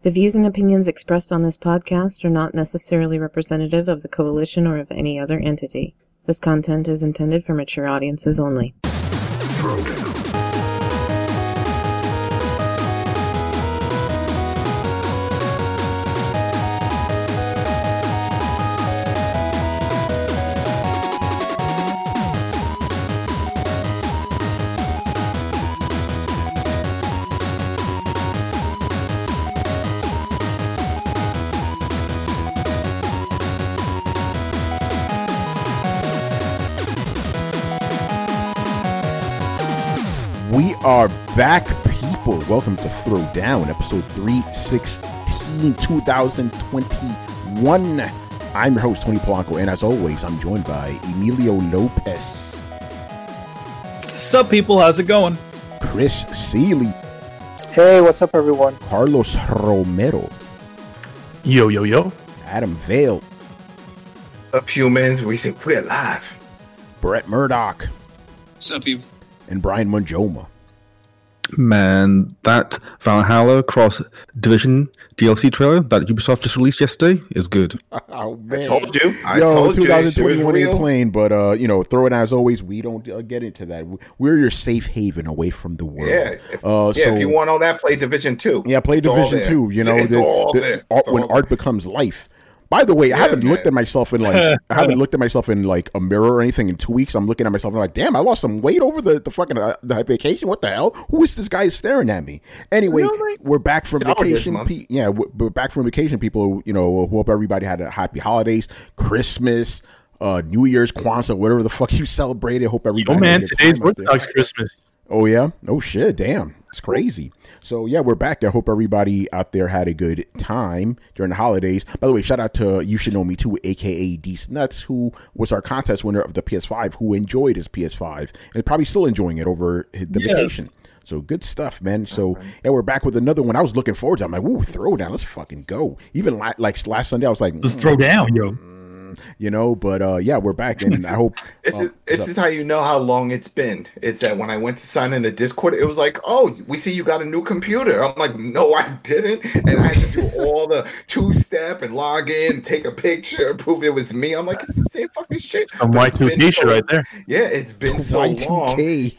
The views and opinions expressed on this podcast are not necessarily representative of the Coalition or of any other entity. This content is intended for mature audiences only. We are back, people. Welcome to Throwdown, episode 316, 2021. I'm your host, Tony Polanco, and as always, I'm joined by Emilio Lopez. Sup, people? How's it going? Chris Seeley. Hey, what's up, everyone? Carlos Romero. Yo, yo, yo. Adam Vale. Up, humans? We're alive. Brett Murdoch. What's up, people? And Brian Monjoma. Man, that Valhalla cross-division DLC trailer that Ubisoft just released yesterday is good. Oh, man. I told you. I Yo, told 2021 you. ain't playing, but, throw it as always. We don't get into that. We're your safe haven away from the world. Yeah. If you want all that, play Division 2. Yeah, play Division 2. You know, when art becomes life. By the way, I haven't looked at myself in a mirror or anything in 2 weeks. I'm looking at myself and I'm like, damn, I lost some weight over the fucking the vacation. What the hell? Who is this guy staring at me? Anyway, we're back from vacation. We're back from vacation, people. You know, hope everybody had a happy holidays, Christmas, New Year's, Kwanzaa, whatever the fuck you celebrated. Hope everybody. Oh man, today's Orthodox Christmas. Oh yeah. Oh shit. Damn. It's crazy. So yeah, we're back. I hope everybody out there had a good time during the holidays. By the way, shout out to You Should Know Me Too, aka Decent Nuts, who was our contest winner of the PS5, who enjoyed his PS5 and probably still enjoying it over the vacation. So good stuff, man. So yeah, we're back with another one. I was looking forward to. I'm like, ooh, Throwdown. Let's fucking go. Even like last Sunday, I was like, let's throw down, yo. You know, but yeah, we're back, and I hope this is how you know how long it's been. It's that when I went to sign in the Discord, it was like, oh, we see you got a new computer. I'm like, no, I didn't, and I had to do all the two-step and log in, take a picture, prove it was me. I'm like, it's the same fucking shit. Some Y2K shit right there. Yeah, it's been so long. See,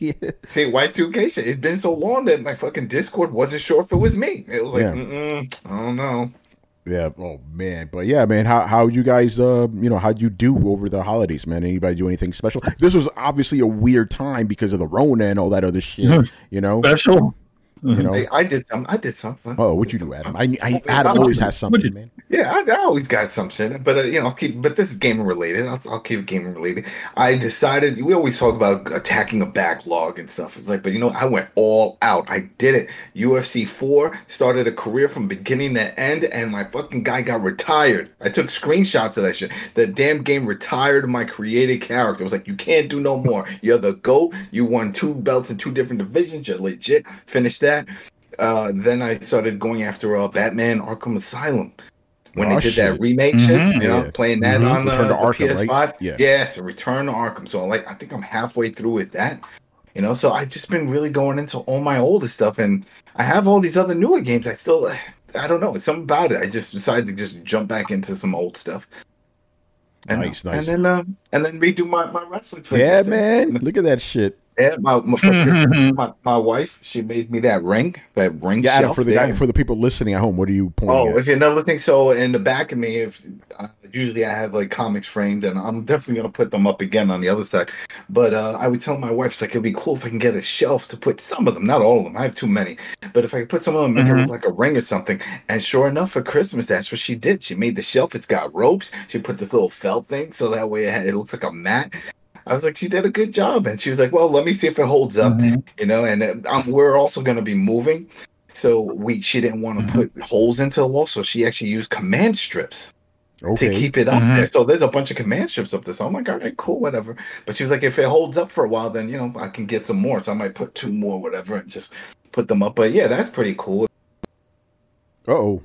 Y2K shit. It's been so long that my fucking Discord wasn't sure if it was me. It was like, I don't know. Yeah. Oh man. But yeah, man. How you guys? How'd you do over the holidays, man? Anybody do anything special? This was obviously a weird time because of the Rona and all that other shit. You know, special. You know, I did something. Oh, what you do, Adam? Adam always has something, man. Yeah, I always got some shit, but but this is gaming related. I'll keep it gaming related. I decided we always talk about attacking a backlog and stuff. It's like, but I went all out. I did it. UFC 4 started a career from beginning to end, and my fucking guy got retired. I took screenshots of that shit. The damn game retired my created character. It was like, you can't do no more. You're the GOAT. You won 2 belts in 2 different divisions. You're legit. Finished that. Then I started going after Batman Arkham Asylum. When they did that remake shit, playing that on the PS5. Right? Yeah, so Return to Arkham. So I think I'm halfway through with that. So I've just been really going into all my older stuff, and I have all these other newer games. I don't know. It's something about it. I just decided to just jump back into some old stuff. And, nice. And then redo my wrestling. Yeah, man. Look at that shit. Yeah, my wife, she made me that ring yeah, shelf. For the people listening at home, what are you pointing at? If you're not listening, so in the back of me, usually I have comics framed, and I'm definitely gonna put them up again on the other side. But I would tell my wife, it'd be cool if I can get a shelf to put some of them, not all of them. I have too many, but if I could put some of them, make it look like a ring or something. And sure enough, for Christmas, that's what she did. She made the shelf. It's got ropes. She put this little felt thing, so that way it looks like a mat. I was like, she did a good job. And she was like, well, let me see if it holds up, and we're also going to be moving. So she didn't want to put holes into the wall. So she actually used command strips to keep it up there. So there's a bunch of command strips up there. So I'm like, all right, cool, whatever. But she was like, if it holds up for a while, then, I can get some more. So I might put 2 more, whatever, and just put them up. But yeah, that's pretty cool. Uh-oh.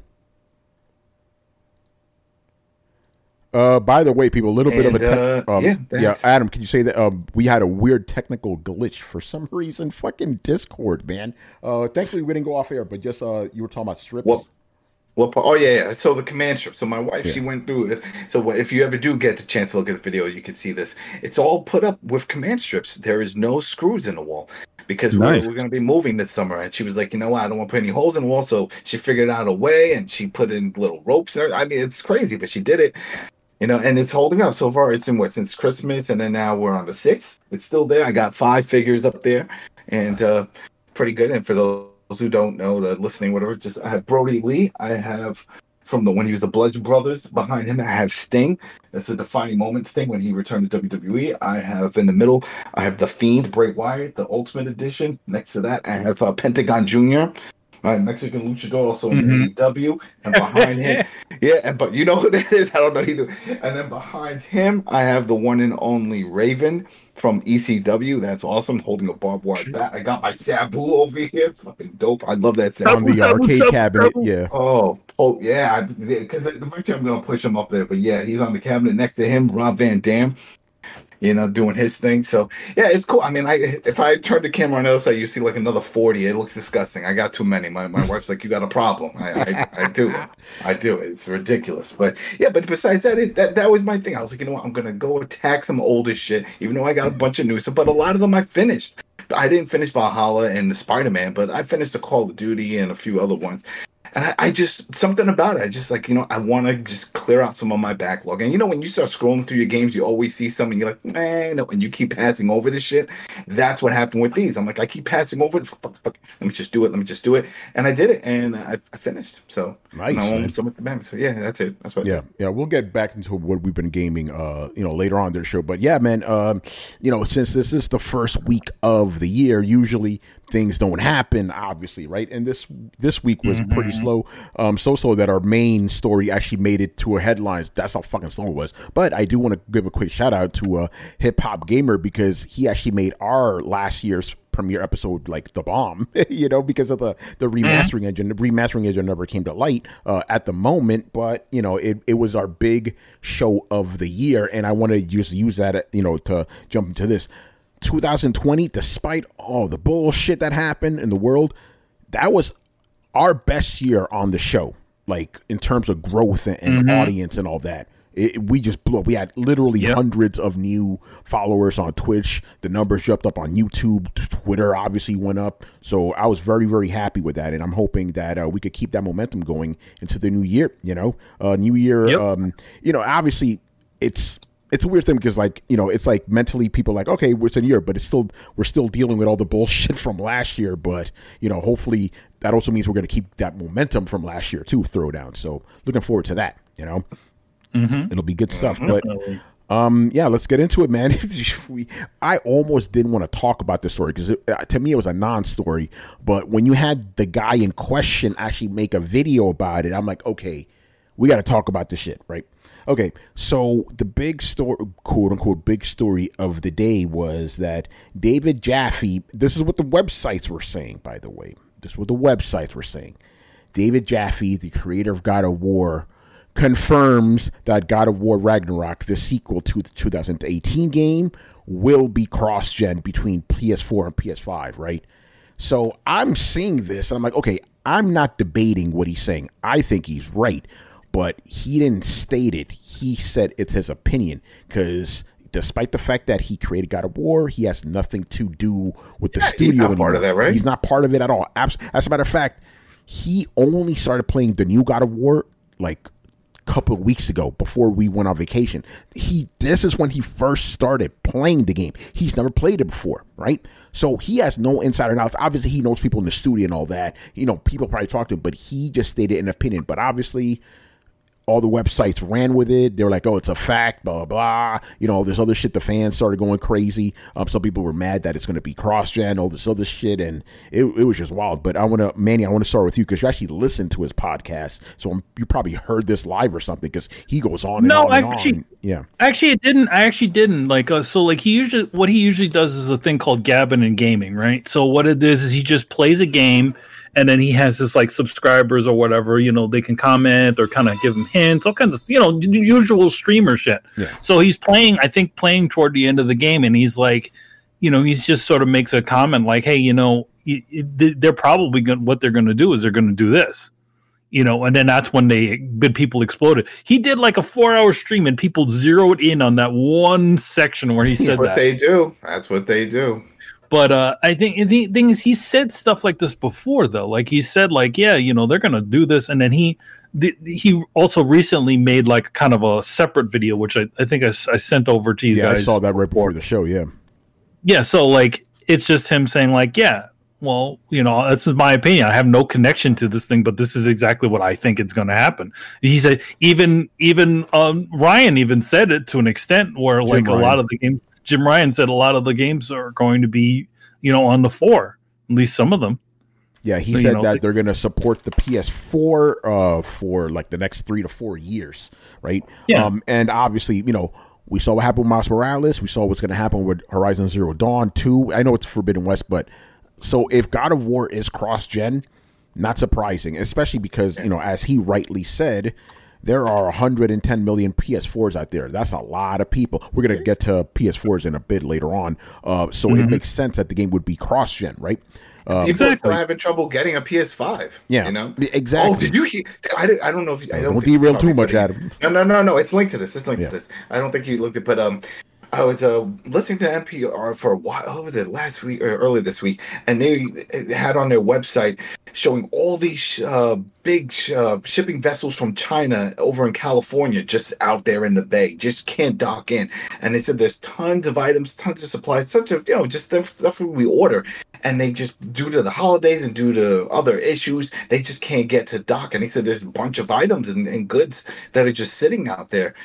By the way, people, a little bit of a Adam, can you say that we had a weird technical glitch for some reason? Fucking Discord, man. Thankfully, we didn't go off air, but just you were talking about strips. What part? Oh yeah. So the command strip. So my wife, she went through it. So if you ever do get the chance to look at the video, you can see this. It's all put up with command strips. There is no screws in the wall because we're going to be moving this summer. And she was like, you know what? I don't want to put any holes in the wall. So she figured out a way, and she put in little ropes. I mean, it's crazy, but she did it. And it's holding up so far. It's in since Christmas, and then now we're on the 6th. It's still there. I got 5 figures up there, and pretty good. And for those who don't know, the listening, whatever, I have Brody Lee. I have from when he was the Bludgeon Brothers. Behind him, I have Sting. That's a defining moment, Sting, when he returned to WWE. I have in the middle, I have The Fiend, Bray Wyatt, the Ultimate Edition. Next to that, I have Pentagon Jr., my Mexican luchador, also in AEW, and behind him, but you know who that is? I don't know either. And then behind him, I have the one and only Raven from ECW. That's awesome, holding a barbed wire bat. I got my Sabu over here. It's fucking dope. I love that Sabu. On the arcade cabinet, yeah. Oh yeah, because eventually I'm gonna push him up there. But yeah, he's on the cabinet next to him. Rob Van Dam. Doing his thing. So yeah, it's cool. I mean, if I turn the camera on the other side, you see like another 40. It looks disgusting. I got too many. My wife's like, you got a problem. I do. It's ridiculous. But yeah, but besides that was my thing. I was like, you know what? I'm gonna go attack some older shit, even though I got a bunch of new stuff. But a lot of them I finished. I didn't finish Valhalla and the Spider-Man, but I finished the Call of Duty and a few other ones. And I just, something about it, I just like, I want to just clear out some of my backlog. And when you start scrolling through your games, you always see something, you're like, man, no, and you keep passing over this shit. That's what happened with these. I'm like, I keep passing over it. Fuck. Let me just do it. And I did it, and I finished. So, nice. So, yeah, that's it. That's what. Yeah. We'll get back into what we've been gaming, later on in the show. But yeah, man, since this is the first week of the year, usually things don't happen, obviously, right? And this week was pretty slow, so slow that our main story actually made it to a headlines. That's how fucking slow it was. But I do want to give a quick shout out to Hip Hop Gamer, because he actually made our last year's premiere episode like the bomb, because of the remastering engine. The remastering engine never came to light at the moment, but it was our big show of the year, and I want to just use that to jump into this. 2020, despite all the bullshit that happened in the world, that was our best year on the show, like in terms of growth and audience and all that. We just blew up. We had literally hundreds of new followers on Twitch. The numbers jumped up on YouTube. Twitter obviously went up. So I was very, very happy with that. And I'm hoping that we could keep that momentum going into the new year, new year. Obviously it's a weird thing because it's like mentally people are like, okay, it's a year, but we're still dealing with all the bullshit from last year. But, hopefully that also means we're going to keep that momentum from last year too, throw down. So looking forward to that, It'll be good stuff. But let's get into it, man. I almost didn't want to talk about this story because to me it was a non-story. But when you had the guy in question actually make a video about it, I'm like, okay, we got to talk about this shit, right? Okay, so the big story, quote unquote, big story of the day was that David Jaffe, this is what the websites were saying, by the way. This is what the websites were saying. David Jaffe, the creator of God of War, confirms that God of War Ragnarok, the sequel to the 2018 game, will be cross-gen between PS4 and PS5, right? So I'm seeing this, and I'm like, okay, I'm not debating what he's saying. I think he's right. But he didn't state it. He said it's his opinion because despite the fact that he created God of War, he has nothing to do with the studio anymore. He's not part of that, right? He's not part of it at all. As a matter of fact, he only started playing the new God of War like a couple of weeks ago before we went on vacation. This is when he first started playing the game. He's never played it before, right? So he has no insider knowledge. Obviously, he knows people in the studio and all that. People probably talk to him, but he just stated an opinion. But obviously, all the websites ran with it. They were like, oh, it's a fact, blah, blah, blah. There's other shit. The fans started going crazy. Some people were mad that it's going to be cross-gen, all this other shit, and it was just wild. But Manny, I want to start with you because you actually listened to his podcast. So you probably heard this live or something because he goes on and on and on. Yeah. Actually, it didn't. I actually didn't. What he usually does is a thing called gabbing and gaming, right? So what it is he just plays a game, and then he has his subscribers or whatever, they can comment or kind of give him hints, all kinds of, usual streamer shit. Yeah. So he's playing toward the end of the game, and he's like, he's just sort of makes a comment like, hey, they're probably what they're going to do is they're going to do this, and then that's when people exploded. He did like a 4-hour stream and people zeroed in on that one section where he said that. That's what they do. But I think the thing is, he said stuff like this before, though. Like he said, like, yeah, they're going to do this. And then he also recently made like kind of a separate video, which I think I sent over to you guys. I saw that right before the show. Yeah. Yeah. So like, it's just him saying like, yeah, well, that's my opinion. I have no connection to this thing, but this is exactly what I think is going to happen. He said even Ryan even said it to an extent where like a lot of the games, Jim Ryan said a lot of the games are going to be, on the 4, at least some of them. Yeah, he said that they're going to support the PS4 for like the next 3 to 4 years, right? Yeah. And obviously, we saw what happened with Miles Morales. We saw what's going to happen with Horizon Zero Dawn 2. I know it's Forbidden West, but so if God of War is cross-gen, not surprising, especially because, as he rightly said, there are 110 million PS4s out there. That's a lot of people. We're going to get to PS4s in a bit later on. So it makes sense that the game would be cross-gen, right? People are still having trouble getting a PS5. Yeah, exactly. Oh, did you hear? I don't know if I don't derail too much, Adam. No. It's linked to this. To this. I don't think you looked at, but I was listening to NPR for a while. What was it, last week or early this week? And they had on their website showing all these big shipping vessels from China over in California just out there in the bay, just can't dock in. And they said there's tons of items, tons of supplies, such of just stuff we order. And they just, due to the holidays and due to other issues, they just can't get to dock. And he said there's a bunch of items and goods that are just sitting out there.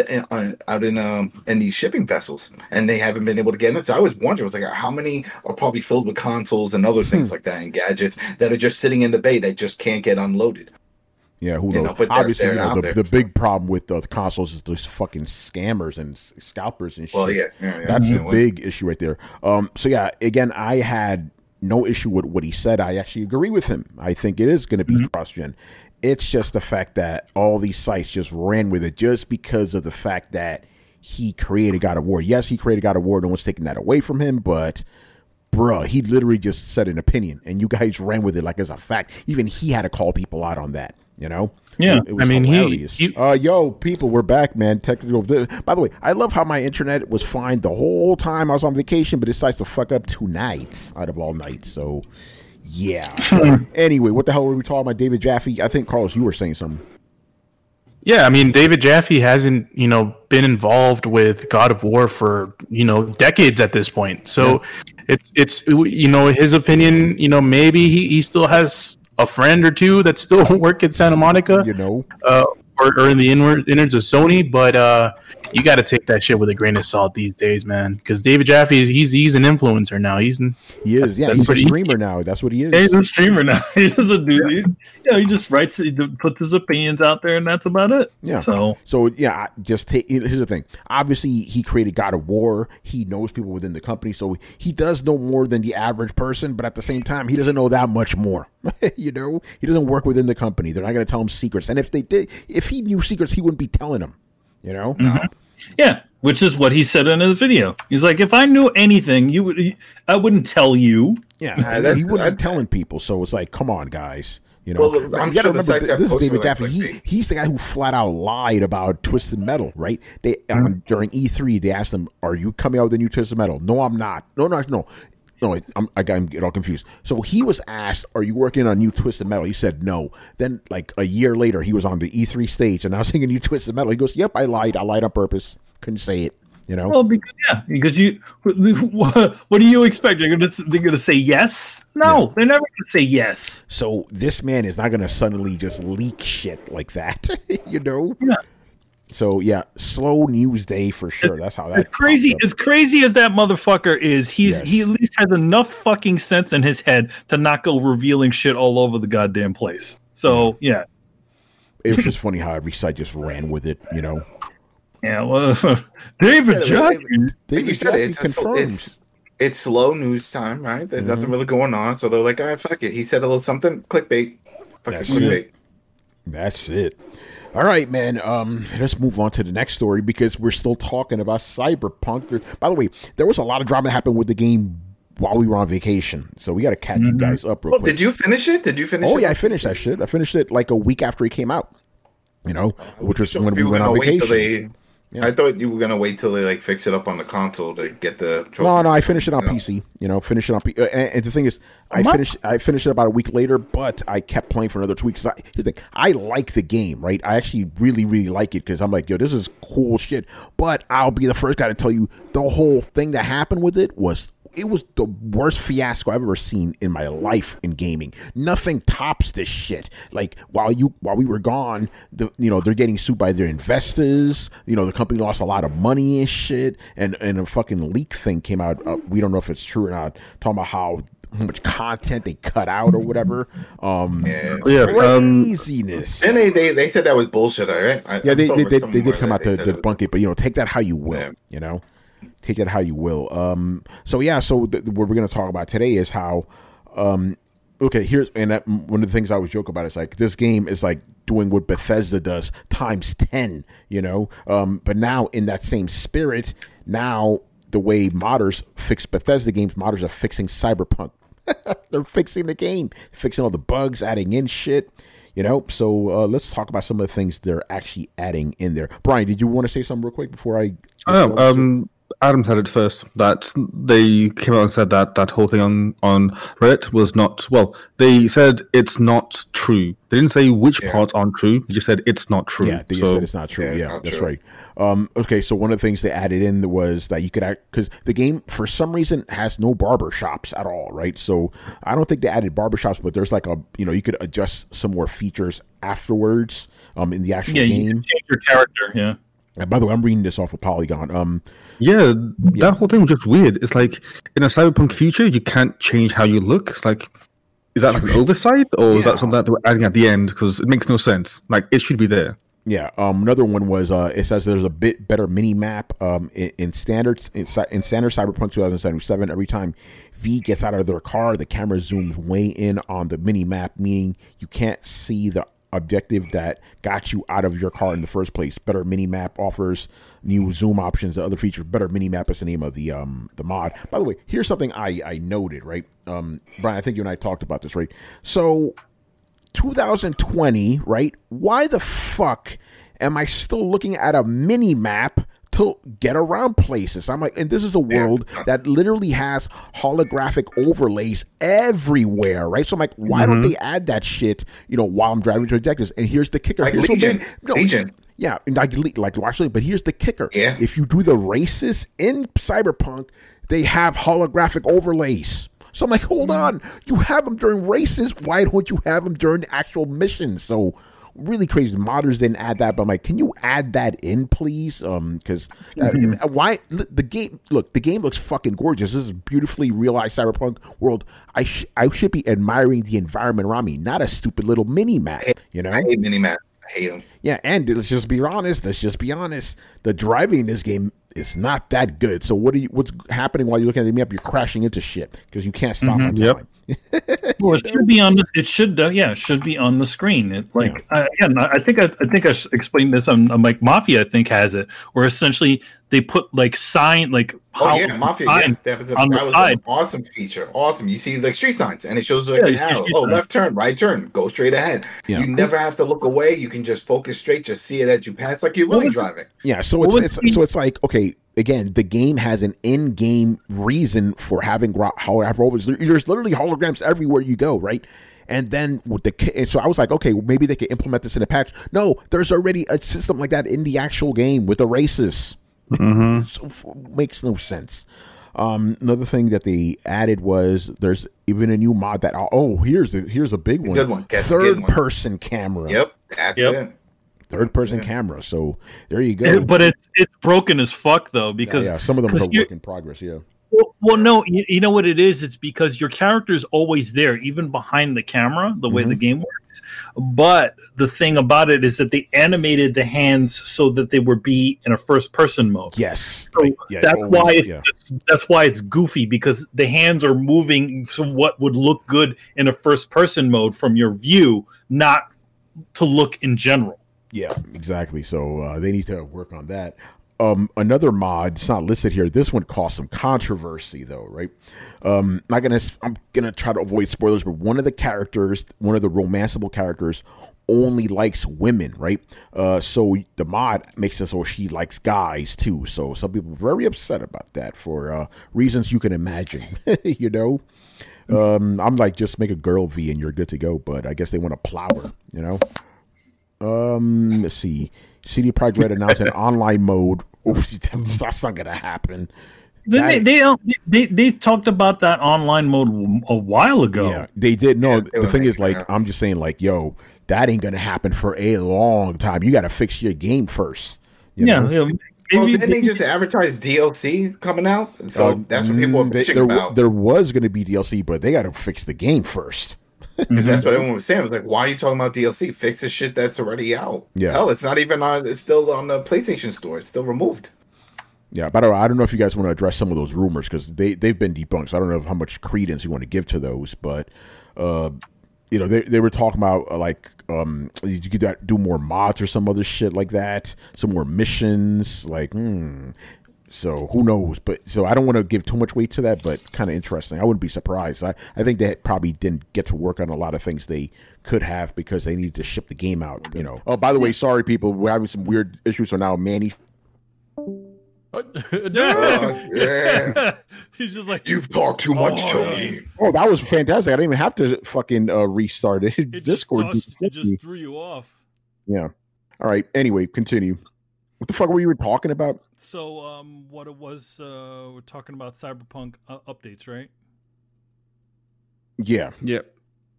Out in these shipping vessels, and they haven't been able to get in. So I was wondering, I was like, how many are probably filled with consoles and other things like that and gadgets that are just sitting in the bay that just can't get unloaded? Yeah, who knows? But obviously, the big problem with the consoles is those fucking scammers and scalpers and shit. Well, yeah. That's the big issue right there. So yeah, again, I had no issue with what he said. I actually agree with him. I think it is going to be cross-gen. It's just the fact that all these sites just ran with it just because of the fact that he created God of War. Yes, he created God of War. No one's taking that away from him, but bruh, he literally just said an opinion, and you guys ran with it like as a fact. Even he had to call people out on that, Yeah, it was hilarious. Yo, people, we're back, man. Technical. By the way, I love how my internet was fine the whole time I was on vacation, but it decides to fuck up tonight out of all nights. So. Yeah. Anyway, what the hell were we talking about? David Jaffe? I think, Carlos, you were saying something. Yeah, I mean, David Jaffe hasn't, been involved with God of War for, decades at this point. So it's his opinion, maybe he still has a friend or two that still work at Santa Monica, or in the innards of Sony, but you got to take that shit with a grain of salt these days, man. Because David Jaffe he's an influencer now. He is a streamer now. That's what he is. Yeah, he's a streamer now. He doesn't do he just writes, he puts his opinions out there, and that's about it. Yeah. So yeah, here's the thing. Obviously, he created God of War. He knows people within the company, so he does know more than the average person. But at the same time, he doesn't know that much more. He doesn't work within the company. They're not going to tell him secrets. And if they did, if he knew secrets, he wouldn't be telling them. Yeah, which is what he said in his video. He's like, if I knew anything, I wouldn't tell you. Yeah, he wouldn't be telling people. So it's like, come on, guys. Well, I'm you got to remember, this is David Jaffe. He's the guy who flat out lied about Twisted Metal, right? During E3, they asked him, "Are you coming out with the new Twisted Metal?" No, I'm not. No. I get all confused. So he was asked, "Are you working on new Twisted Metal?" He said no. Then, like a year later, he was on the E3 stage, and I was singing new Twisted Metal. He goes, "Yep, I lied. I lied on purpose. Couldn't say it." Well, because you. What do you expect? They're gonna say yes? No, they're never gonna say yes. So this man is not gonna suddenly just leak shit like that, Yeah. So yeah, slow news day for sure. That's how that's crazy. As crazy as that motherfucker is, he at least has enough fucking sense in his head to not go revealing shit all over the goddamn place. So yeah, it was just funny how every site just ran with it. Yeah, well, David Jaffe. You said it's slow news time, right? There's nothing really going on, so they're like, all right, fuck it. He said a little something, clickbait. Clickbait. That's it. All right, man. Let's move on to the next story because we're still talking about Cyberpunk. By the way, there was a lot of drama that happened with the game while we were on vacation. So we got to catch you guys up real quick. Did you finish it? Oh yeah, I finished that shit. I finished it like a week after it came out. Which was when we went on vacation. I thought you were gonna wait till they like fix it up on the console to get the trophy. No, I finished it on PC. Finish it on PC. And the thing is, I finished it about a week later, but I kept playing for another 2 weeks. Here's the thing: I like the game, right? I actually really, really like it because I'm like, yo, this is cool shit. But I'll be the first guy to tell you the whole thing that happened with it was the worst fiasco I've ever seen in my life in gaming. Nothing tops this shit. Like while we were gone, they're getting sued by their investors. The company lost a lot of money and shit. And a fucking leak thing came out. We don't know if it's true or not. Talking about how much content they cut out or whatever. Craziness. And they said that was bullshit, right? They did come out to debunk it, but take that how you will. Take it how you will. So what we're going to talk about today is how, one of the things I always joke about is like this game is like doing what Bethesda does times 10, but now in that same spirit, now the way modders fix Bethesda games, modders are fixing Cyberpunk. They're fixing the game, fixing all the bugs, adding in shit. So let's talk about some of the things they're actually adding in there. Brian, did you want to say something real quick before I? Adam said it first, that they came out and said that whole thing on Reddit was not, they said it's not true. They didn't say which parts aren't true. They just said it's not true. Yeah, they just said it's not true. Yeah, that's right. Okay, so one of the things they added in was that you could because the game, for some reason, has no barber shops at all, right? So I don't think they added barber shops, but there's like you could adjust some more features afterwards in the actual game. You can change your character, yeah. And by the way, I'm reading this off of Polygon. That whole thing was just weird. It's like in a cyberpunk future, you can't change how you look. It's like, is that like an oversight, or is that something that they were adding at the end? Because it makes no sense. Like, it should be there. Yeah. Another one was it says there's a bit better mini map in standard Cyberpunk 2077. Every time V gets out of their car, the camera zooms way in on the mini map, meaning you can't see the objective that got you out of your car in the first place. Better mini map offers new zoom options, the other features. Better mini map is the name of the mod. By the way, here's something I noted, right? Brian, I think you and I talked about this, right? So 2020, right? Why the fuck am I still looking at a mini map to get around places? I'm like, and this is a world that literally has holographic overlays everywhere, right? So I'm like, why don't they add that shit, while I'm driving to objectives? And here's the kicker. Like Legion. Yeah, like watch Legion. But here's the kicker. Yeah. If you do the races in Cyberpunk, they have holographic overlays. So I'm like, hold on. You have them during races. Why don't you have them during the actual missions? So really crazy. Modders didn't add that, but I'm like, can you add that in, please? Because why the game? Look, the game looks fucking gorgeous. This is a beautifully realized cyberpunk world. I should be admiring the environment around me, not a stupid little mini map. I hate mini map. I hate them. Yeah, and let's just be honest. The driving in this game is not that good. So what's happening while you're looking at the map? You're crashing into shit because you can't stop on time. Well, it should be on. It should be on the screen. I think I explained this on like Mafia. I think has it, where essentially they put like sign like. Mafia. That was an awesome feature. Awesome. You see like street signs, and it shows like an arrow. Oh, left turn, right turn, go straight ahead. Yeah. You never have to look away. You can just focus straight. Just see it as you pass, like you're really driving. Yeah. So it's like, okay. Again, the game has an in-game reason for having holograms. There's literally holograms everywhere you go, right? And then so I was like, okay, well, maybe they could implement this in a patch. No, there's already a system like that in the actual game with the races. So, makes no sense. Another thing that they added was there's even a new mod that here's a big one. Good one. Third-person camera. Yep, that's it. Third-person camera. So there you go. But it's broken as fuck though, because some of them are work in progress. Yeah. Well, no, you know what it is? It's because your character is always there, even behind the camera, the way the game works. But the thing about it is that they animated the hands so that they would be in a first-person mode. Yes, so that's why it's goofy, because the hands are moving from what would look good in a first-person mode from your view, not to look in general. Yeah, exactly. So they need to work on that. Another mod, it's not listed here. This one caused some controversy, though, right? I'm gonna try to avoid spoilers, but one of the romanceable characters, only likes women, right? So the mod makes it so she likes guys too. So some people are very upset about that for reasons you can imagine. You know, I'm like, just make a girl V and you're good to go. But I guess they want to plow her. You know. Let's see. CD Projekt Red announced an online mode. That's not gonna happen. They talked about that online mode a while ago. Yeah, they did. No, the thing is, like, I'm just saying, like, yo, that ain't gonna happen for a long time. You got to fix your game first. You know? Well, didn't they just advertise DLC coming out? And so that's what people are bitching about. There was going to be DLC, but they got to fix the game first. That's what everyone was saying. I was like, why are you talking about DLC? Fix the shit that's already out. Yeah. Hell, it's not even on. It's still on the PlayStation Store. It's still removed. Yeah, but I don't know if you guys want to address some of those rumors because they've been debunked. So I don't know how much credence you want to give to those, but you know, they were talking about like you could do more mods or some other shit like that, some more missions, like. So who knows? But so I don't want to give too much weight to that, but kind of interesting. I wouldn't be surprised. I think they probably didn't get to work on a lot of things they could have because they needed to ship the game out. You know. Oh, by the way, sorry people, we're having some weird issues. So now Manny. Yeah. He's just like, you've talked too much, Tony. Oh, that was fantastic. I didn't even have to fucking restart it. Discord just threw you off. Yeah. All right. Anyway, continue. What the fuck were you talking about? So, what it was, we're talking about Cyberpunk updates, right? Yeah. Yep.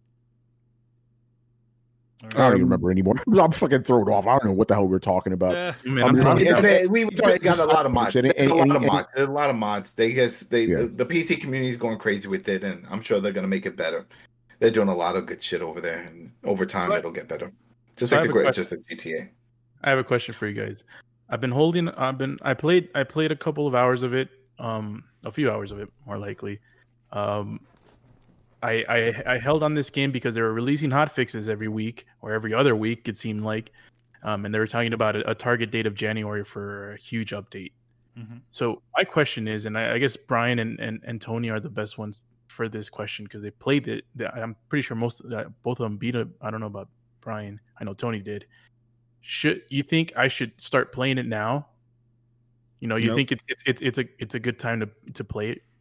Right. I don't even remember anymore. I'm fucking thrown off. I don't know what the hell we're talking about. We got a lot of mods. There's a lot of mods. The PC community is going crazy with it, and I'm sure they're gonna make it better. They're doing a lot of good shit over there, and over time it'll get better. Just like GTA. I have a question for you guys. I played a couple of hours of it, a few hours of it, more likely. I held on this game because they were releasing hot fixes every week or every other week, it seemed like. And they were talking about a target date of January for a huge update. Mm-hmm. So my question is, and I guess Brian and Tony are the best ones for this question because they played it. I'm pretty sure both of them beat it. I don't know about Brian. I know Tony did. Should you think I should start playing it now? You know, you think it's a good time to play it?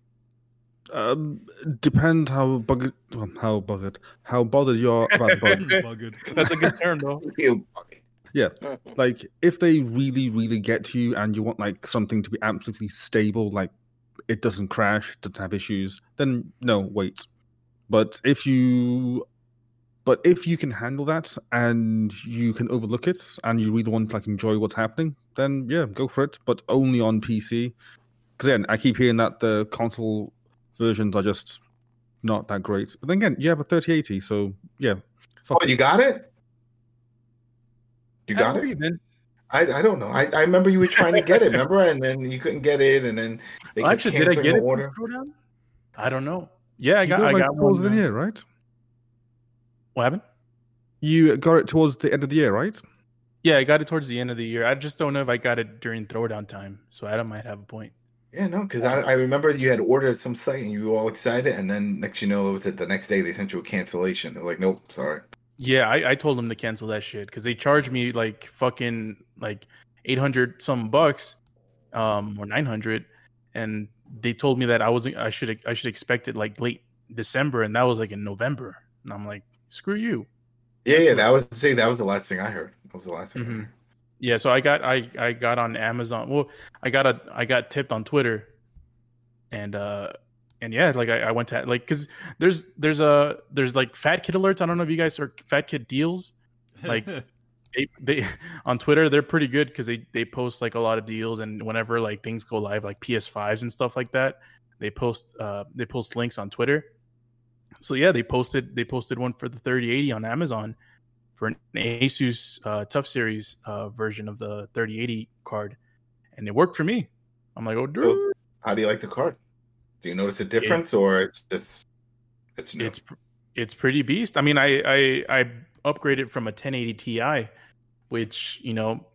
Depends how bothered you are about the bugs. That's a good term, though. Yeah, like if they really, really get to you and you want like something to be absolutely stable, like it doesn't crash, doesn't have issues, then no, wait. But if you can handle that and you can overlook it and you really want to like enjoy what's happening, then yeah, go for it. But only on PC. Because again, I keep hearing that the console versions are just not that great. But then again, you have a 3080, so yeah. You got it? You got it? I don't know. I remember you were trying to get it, remember? And then you couldn't get it, and then they kept canceling the order. I don't know. Yeah, I got towards one. The year, right? What happened? You got it towards the end of the year, right? Yeah, I got it towards the end of the year. I just don't know if I got it during throwdown time, so Adam might have a point. Yeah, no, because I remember you had ordered at some site and you were all excited, and then next you know, the next day they sent you a cancellation. They're like, nope, sorry. Yeah, I told them to cancel that shit because they charged me like fucking like $800 some bucks, or $900, and they told me that I should expect it like late December, and that was like in November, and I'm like, screw you. Yeah, that was the last thing I heard. That was the last thing. Mm-hmm. Yeah, so I got on Amazon. Well, I got tipped on Twitter, and yeah, like I went to like because there's like Fat Kid alerts. I don't know if you guys are Fat Kid deals. Like they on Twitter they're pretty good because they post like a lot of deals, and whenever like things go live like PS5s and stuff like that, they post links on Twitter. So yeah, they posted one for the 3080 on Amazon for an Asus Tough Series version of the 3080 card, and it worked for me. I'm like, oh, dude. How do you like the card? Do you notice a difference, or it's new? It's pretty beast. I mean, I upgraded from a 1080 Ti, which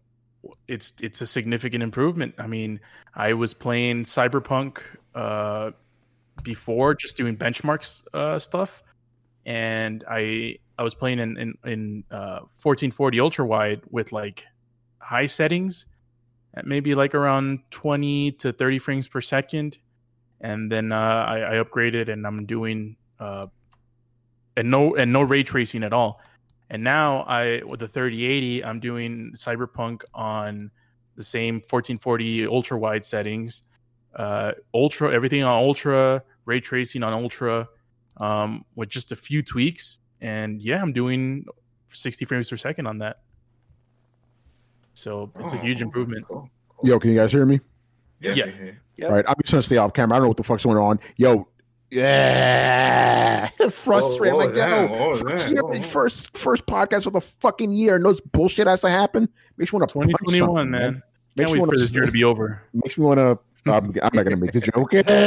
it's a significant improvement. I mean, I was playing Cyberpunk before, just doing benchmarks stuff, and I was playing in 1440 ultra wide with like high settings at maybe like around 20 to 30 frames per second, and then I upgraded and I'm doing and no ray tracing at all. And now with the 3080, I'm doing Cyberpunk on the same 1440 ultra wide settings, everything on ultra, ray tracing on ultra, with just a few tweaks. And yeah, I'm doing 60 frames per second on that. So it's a huge improvement. Cool. Yo, can you guys hear me? Yeah. Yep. All right, I'm just gonna stay off camera. I don't know what the fuck's going on. Yo, yeah, frustrating. First podcast of the fucking year, and those bullshit has to happen. Makes me want to 2021, man. Can't wait for this year to be over. Makes me want to. I'm not gonna make the joke.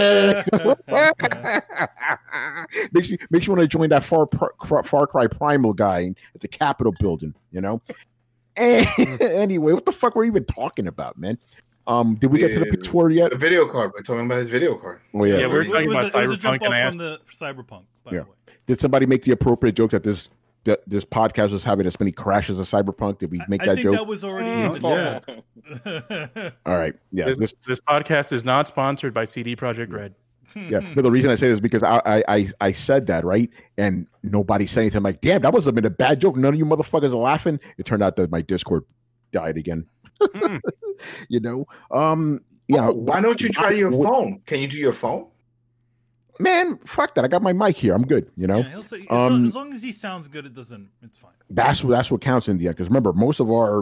makes you want to join that Far Cry Primal guy at the Capitol building. You know. Anyway, what the fuck were we even talking about, man? Did we get to the PS4 yet? The video card. We're talking about his video card. Oh yeah, yeah. We're talking about Cyberpunk, and I asked, from the Cyberpunk. By the way, did somebody make the appropriate joke that this podcast was having as many crashes as Cyberpunk? Did we make that joke? That was already in the chat. All right, yeah. This podcast is not sponsored by CD Projekt Red. Yeah, but the reason I say this is because I said that, right, and nobody said anything. I'm like, damn, that must have been a bad joke. None of you motherfuckers are laughing. It turned out that my Discord died again. You know, yeah. Why don't you try your phone? Can you do your phone? Man, fuck that. I got my mic here. I'm good. You know, he'll say, as long as he sounds good, it's fine. That's what counts in the end. Because remember, most of our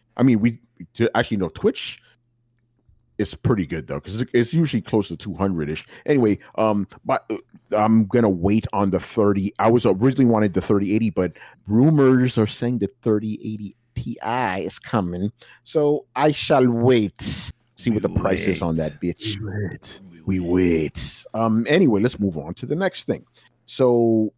Twitch. It's pretty good though, because it's usually close to 200-ish. Anyway, but I'm gonna wait on the 30. I was originally wanted the 3080, but rumors are saying the 3080 Ti is coming, so I shall wait. See what the price is on that bitch. We wait. Anyway, let's move on to the next thing. So,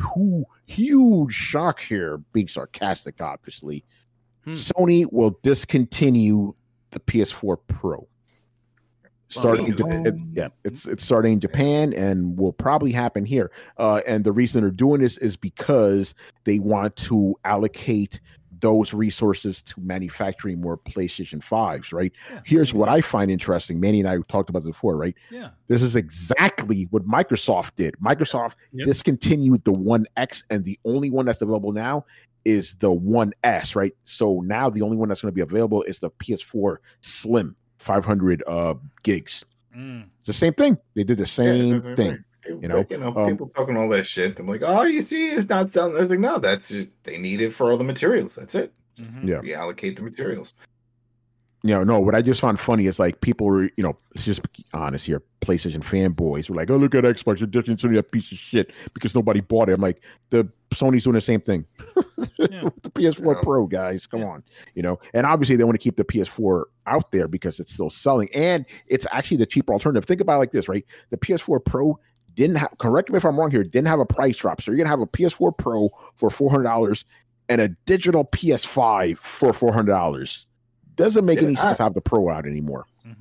huge shock here. Being sarcastic, obviously. Sony will discontinue the PS4 Pro. Starting in Japan, it's starting in Japan and will probably happen here. And the reason they're doing this is because they want to allocate those resources to manufacturing more PlayStation 5s, right? Yeah, here's what I find interesting. Manny and I talked about this before, right? Yeah. This is exactly what Microsoft did. Microsoft discontinued the One X, and the only one that's available now is the One S, right? So now the only one that's going to be available is the PS4 Slim, 500 gigs. It's the same thing. They did the same thing. You know, people talking all that shit. I'm like, oh, you see, it's not selling. I was like, no, that's just, they need it for all the materials. That's it. Just reallocate the materials. No, what I just found funny is like people were, let's just be honest here, PlayStation fanboys were like, oh, look at Xbox, they're discontinuing that piece of shit because nobody bought it. I'm like, the Sony's doing the same thing. The PS4 Pro, guys, come on. And obviously they want to keep the PS4 out there because it's still selling, and it's actually the cheaper alternative. Think about it like this, right? The PS4 Pro didn't have, correct me if I'm wrong here, didn't have a price drop. So you're going to have a PS4 Pro for $400 and a digital PS5 for $400. Doesn't make any sense to have the Pro out anymore.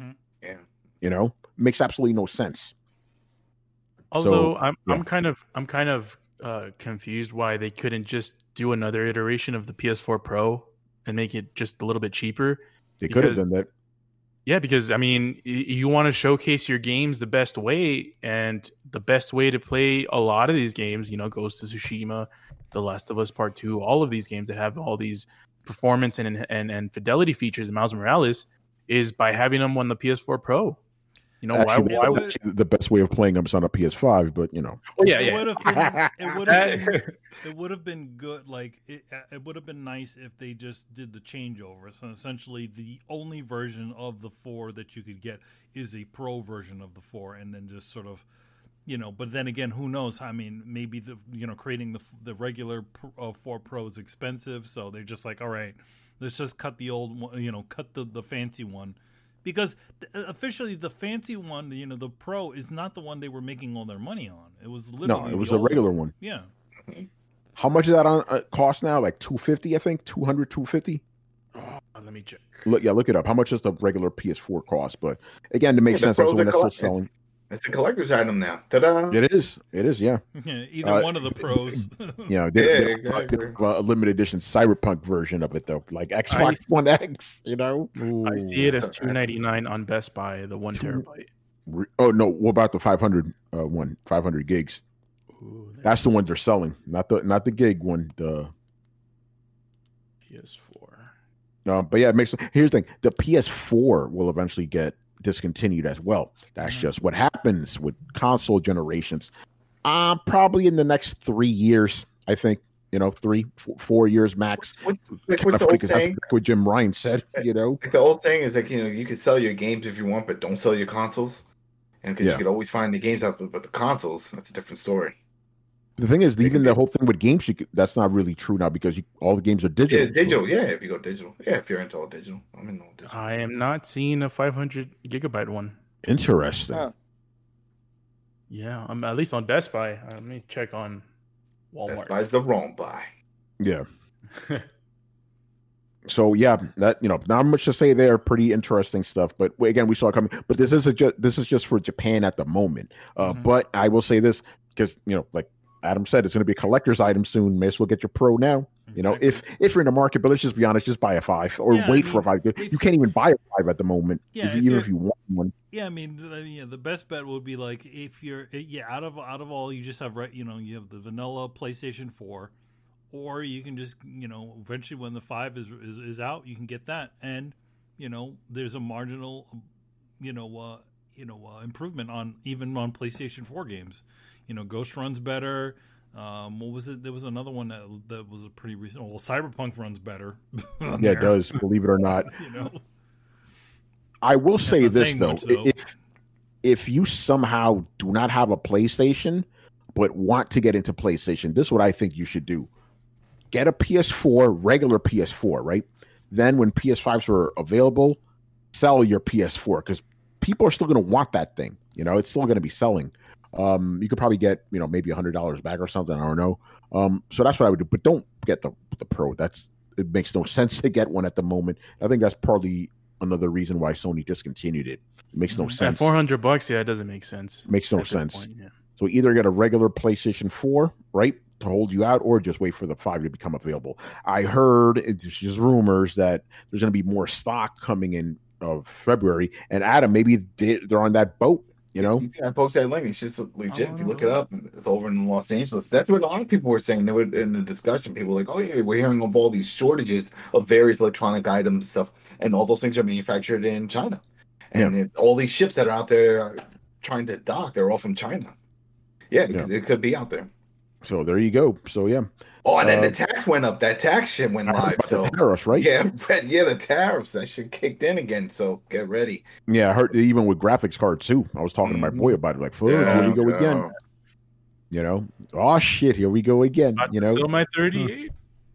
Yeah. Makes absolutely no sense. Although I'm kind of confused why they couldn't just do another iteration of the PS4 Pro and make it just a little bit cheaper. They could have done that. Yeah, because I mean, you want to showcase your games the best way, and the best way to play a lot of these games, Ghost of Tsushima, The Last of Us Part 2, all of these games that have all these performance and fidelity features in Miles Morales, is by having them on the PS4 Pro. Actually, why would the best way of playing them is on a PS5? But it would have been good. Like it would have been nice if they just did the changeover. So essentially, the only version of the 4 that you could get is a Pro version of the 4, and then just sort of, But then again, who knows? I mean, maybe creating the regular 4 Pro is expensive, so they're just like, all right, let's just cut the old one. Cut the fancy one. Because officially, the fancy one, the Pro, is not the one they were making all their money on. It was literally it was a regular one. Yeah. How much is that on cost now? Like $250, I think. $200, $250. Oh, Let me check. Look it up. How much does the regular PS4 cost? But again, to make sense, that's when that's still selling. It's a collector's item now. Ta-da! It is, yeah. Either one of the pros. Exactly. A limited edition Cyberpunk version of it, though, like Xbox One X. I see it as $299 on Best Buy, the 1 terabyte. Oh no! What about the 500 one? 500 gigs. Ooh, that's the ones they're selling, not the gig one. The PS4. But yeah, it makes. Here's the thing: the PS4 will eventually get discontinued as well. That's just what happens with console generations. Probably in the next 3 years, I think. 3-4 years max. What's the old saying? What Jim Ryan said. Like the old saying is you can sell your games if you want, but don't sell your consoles. And because you could always find the games out, but the consoles, that's a different story. The thing is, even the whole thing with games, that's not really true now because all the games are digital. Yeah, digital. Yeah, if you go digital. Yeah, if you're into all digital. I'm in all digital. I am not seeing a 500 gigabyte one. Interesting. Huh. Yeah, I'm at least on Best Buy. Let me check on Walmart. Best Buy's the wrong buy. Yeah. So yeah, that not much to say there. Pretty interesting stuff. But again, we saw it coming. But this is just for Japan at the moment. But I will say this because like Adam said, it's going to be a collector's item soon. May as well get your Pro now. Exactly. If you're in the market, but let's just be honest, just buy a 5 or wait for a 5. You can't even buy a 5 at the moment, even if you want one. Yeah, I mean, the best bet would be like if you're out of all, you just have you have the vanilla PlayStation 4, or you can just eventually when the 5 is out, you can get that, and there's a marginal improvement on PlayStation 4 games. Ghost runs better. What was it? There was another one that was a pretty recent. Well, Cyberpunk runs better. Yeah, it does. Believe it or not. I will say this though: if you somehow do not have a PlayStation but want to get into PlayStation, this is what I think you should do: get a PS4, regular PS4, right? Then when PS5s are available, sell your PS4 because people are still going to want that thing. It's still going to be selling. You could probably get, maybe $100 back or something. I don't know. So that's what I would do. But don't get the Pro. It makes no sense to get one at the moment. I think that's probably another reason why Sony discontinued it. It makes no sense. At $400, it doesn't make sense. Makes no sense. Point, So either get a regular PlayStation 4, right, to hold you out, or just wait for the 5 to become available. I heard, it's just rumors, that there's going to be more stock coming in of February. And Adam, maybe they're on that boat. I post that link. It's just legit. If you look it up, it's over in Los Angeles. That's what a lot of people were saying. They were in the discussion. People were like, "Oh yeah, we're hearing of all these shortages of various electronic items and stuff, and all those things are manufactured in China, and all these ships that are out there trying to dock, they're all from China. It could be out there. So there you go. So yeah. Oh, and then the tax went up. That tax shit went live. So the tariffs, right? Yeah, the tariffs. That shit kicked in again. So get ready. Yeah, I heard even with graphics cards too. I was talking to my boy about it. Like, here we go again. Oh shit, here we go again. Still my 38.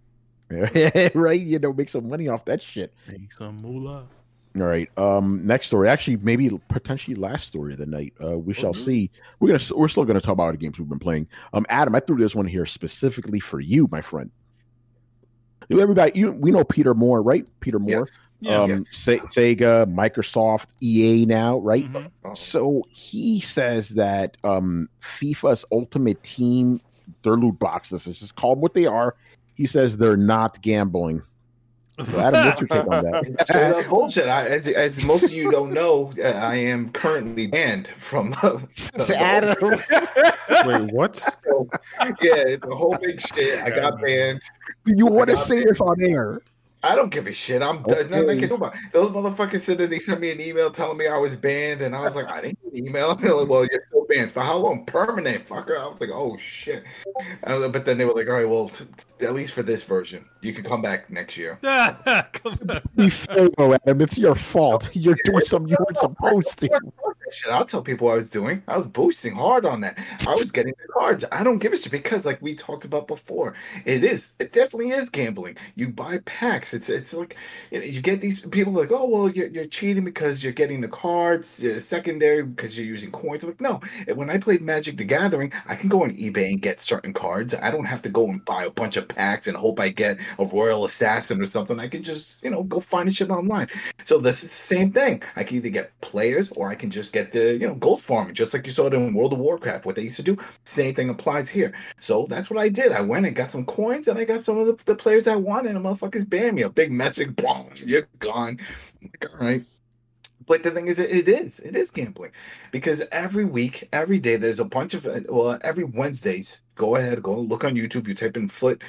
Right. Make some money off that shit. Make some moolah. All right. Next story. Actually, maybe potentially last story of the night. We shall see. We're still gonna talk about the games we've been playing. Adam, I threw this one here specifically for you, my friend. Everybody, we know Peter Moore, right? Peter Moore. Yes. Sega, Microsoft, EA now, right? Mm-hmm. So he says that FIFA's Ultimate Team, their loot boxes, let's just call them what they are. He says they're not gambling. So Adam, what's your take on that? Straight up bullshit. As most of you don't know, I am currently banned from. Adam. Wait, what? So, it's a whole big shit. I got banned. Do you want to say this on air? I don't give a shit. I'm nothing I can do about it. Those motherfuckers said that they sent me an email telling me I was banned, and I was like, I didn't get an email. They're like, well, you're still banned. For how long? Permanent, fucker. I was like, oh shit. But then they were like, all right, well, at least for this version, you can come back next year. Be fair, Adam. It's your fault. You're doing something you weren't supposed to. that shit. I'll tell people what I was doing. I was boosting hard on that. I was getting the cards. I don't give a shit because, like we talked about before, it definitely is gambling. You buy packs. It's like you get these people like, oh well, you're cheating because you're getting the cards secondary because you're using coins. I'm like, no. When I played Magic the Gathering, I can go on eBay and get certain cards. I don't have to go and buy a bunch of packs and hope I get a Royal Assassin or something. I can just go find the shit online. So this is the same thing. I can either get players or I can just get the gold farming, just like you saw it in World of Warcraft. What they used to do, same thing applies here. So that's what I did. I went and got some coins and I got some of the players I wanted, and the motherfuckers banned me. A big message, boom, you're gone. I'm like, all right. But the thing is, it is gambling, because every week, every day, there's a bunch of every Wednesdays. Go ahead, go look on YouTube. You type in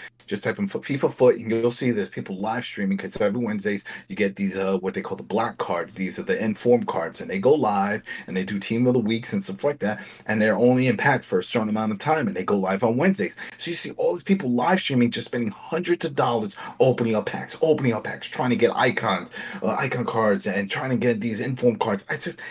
FIFA foot, and you'll see there's people live streaming, because every Wednesdays you get these what they call the black cards. These are the informed cards, and they go live and they do team of the weeks and stuff like that. And they're only in packs for a certain amount of time, and they go live on Wednesdays. So you see all these people live streaming, just spending hundreds of dollars opening up packs, trying to get icon cards, and trying to get these informed cards.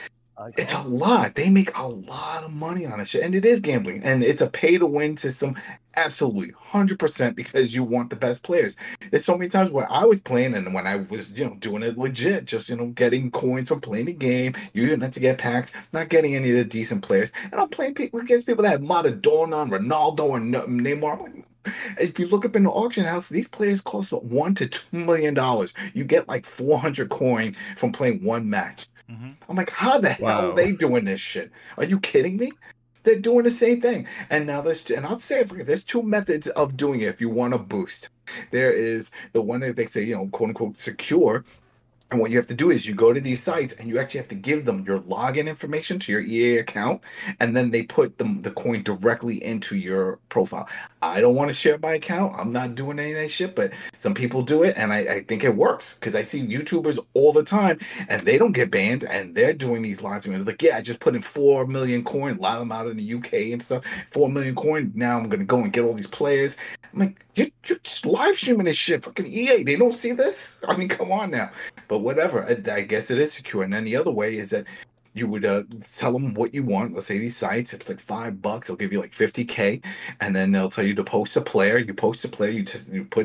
It's a lot. They make a lot of money on this shit, and it is gambling, and it's a pay-to-win system, absolutely, 100%, because you want the best players. There's so many times where I was playing, and when I was, doing it legit, just, getting coins from playing the game, using it to get packs, not getting any of the decent players, and I'm playing against people that have Maradona, Ronaldo, and Neymar. I'm like, if you look up in the auction house, these players cost $1 to $2 million. You get like 400 coin from playing one match. I'm like, how the hell are they doing this shit? Are you kidding me? They're doing the same thing. And now there's two methods of doing it if you want to boost. There is the one that they say, quote unquote, secure. And what you have to do is you go to these sites and you actually have to give them your login information to your EA account, and then they put the coin directly into your profile. I don't want to share my account. I'm not doing any of that shit, but some people do it, and I think it works, because I see YouTubers all the time, and they don't get banned, and they're doing these live streams. Like, yeah, I just put in 4 million coin, a lot of them out in the UK and stuff, 4 million coin. Now I'm going to go and get all these players. I'm like, you're just live streaming this shit. Fucking EA, they don't see this? I mean, come on now. But whatever, I guess it is secure. And then the other way is that you would tell them what you want. Let's say these sites, if it's like $5, they'll give you like 50K, and then they'll tell you to post a player. You post a player, you put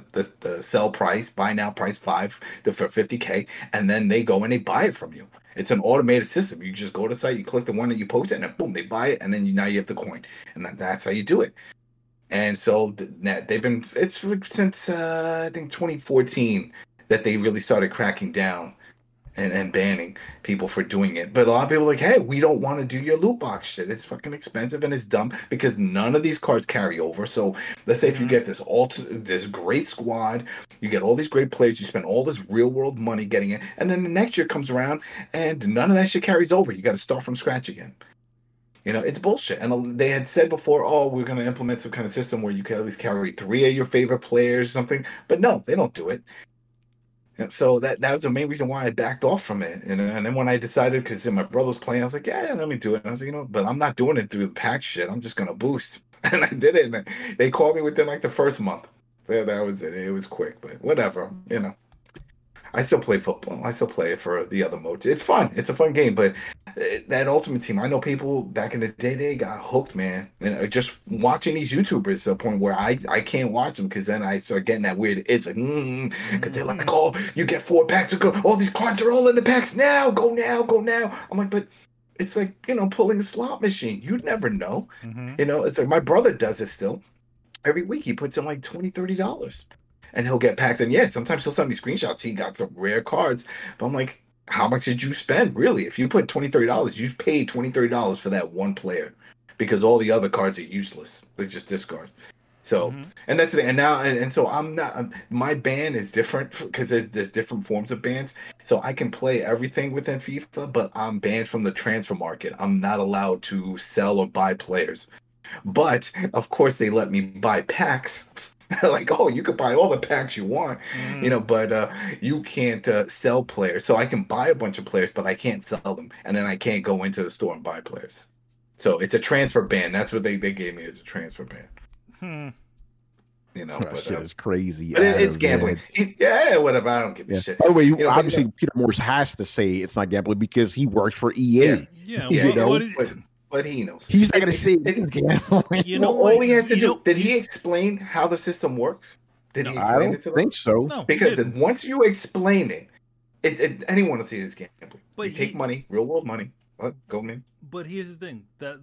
the sell price, buy now price for 50K, and then they go and they buy it from you. It's an automated system. You just go to the site, you click the one that you posted, and then boom, they buy it, and then now you have the coin, and that's how you do it. And so it's since I think 2014 that they really started cracking down and banning people for doing it. But a lot of people are like, hey, we don't want to do your loot box shit. It's fucking expensive and it's dumb, because none of these cards carry over. So let's say if you get this great squad, you get all these great players, you spend all this real world money getting it, and then the next year comes around and none of that shit carries over. You got to start from scratch again. It's bullshit. And they had said before, oh, we're going to implement some kind of system where you can at least carry 3 of your favorite players or something. But no, they don't do it. And so that was the main reason why I backed off from it. And then when I decided, because my brother was playing, I was like, yeah, let me do it. And I was like, but I'm not doing it through the pack shit. I'm just going to boost. And I did it. And they called me within like the first month. So that was it. It was quick, but whatever, I still play football. I still play it for the other modes. It's fun. It's a fun game. But that Ultimate Team, I know people back in the day, they got hooked, man. And just watching these YouTubers to a point where I can't watch them, because then I start getting that weird itch. Like, because they're like, oh, you get 4 packs. All these cards are all in the packs now. Go now. Go now. I'm like, but it's like, pulling a slot machine. You'd never know. It's like my brother does it still. Every week he puts in like $20, $30. And he'll get packs. And yeah, sometimes he'll send me screenshots. He got some rare cards. But I'm like, how much did you spend? Really? If you put $20, $30, you paid $20, $30 for that one player. Because all the other cards are useless. They just discard. So, and that's the thing. And now, and so I'm not, my ban is different, because there's different forms of bans. So I can play everything within FIFA, but I'm banned from the transfer market. I'm not allowed to sell or buy players. But, of course, they let me buy packs. Like, oh, you could buy all the packs you want, but you can't sell players. So I can buy a bunch of players, but I can't sell them. And then I can't go into the store and buy players. So it's a transfer ban. That's what they gave me, as a transfer ban. You know, that shit is crazy. But it's gambling. Whatever. I don't give a shit. By the way, obviously Peter Morse has to say it's not gambling because he works for EA. But he knows. He's not going to say it's gambling. You know, all he had to do. Did he explain how the system works? Did he explain it to them? I think so. No, because once you explain it, anyone will see it as gambling. But you take money, real world money. Go, man. But here's the thing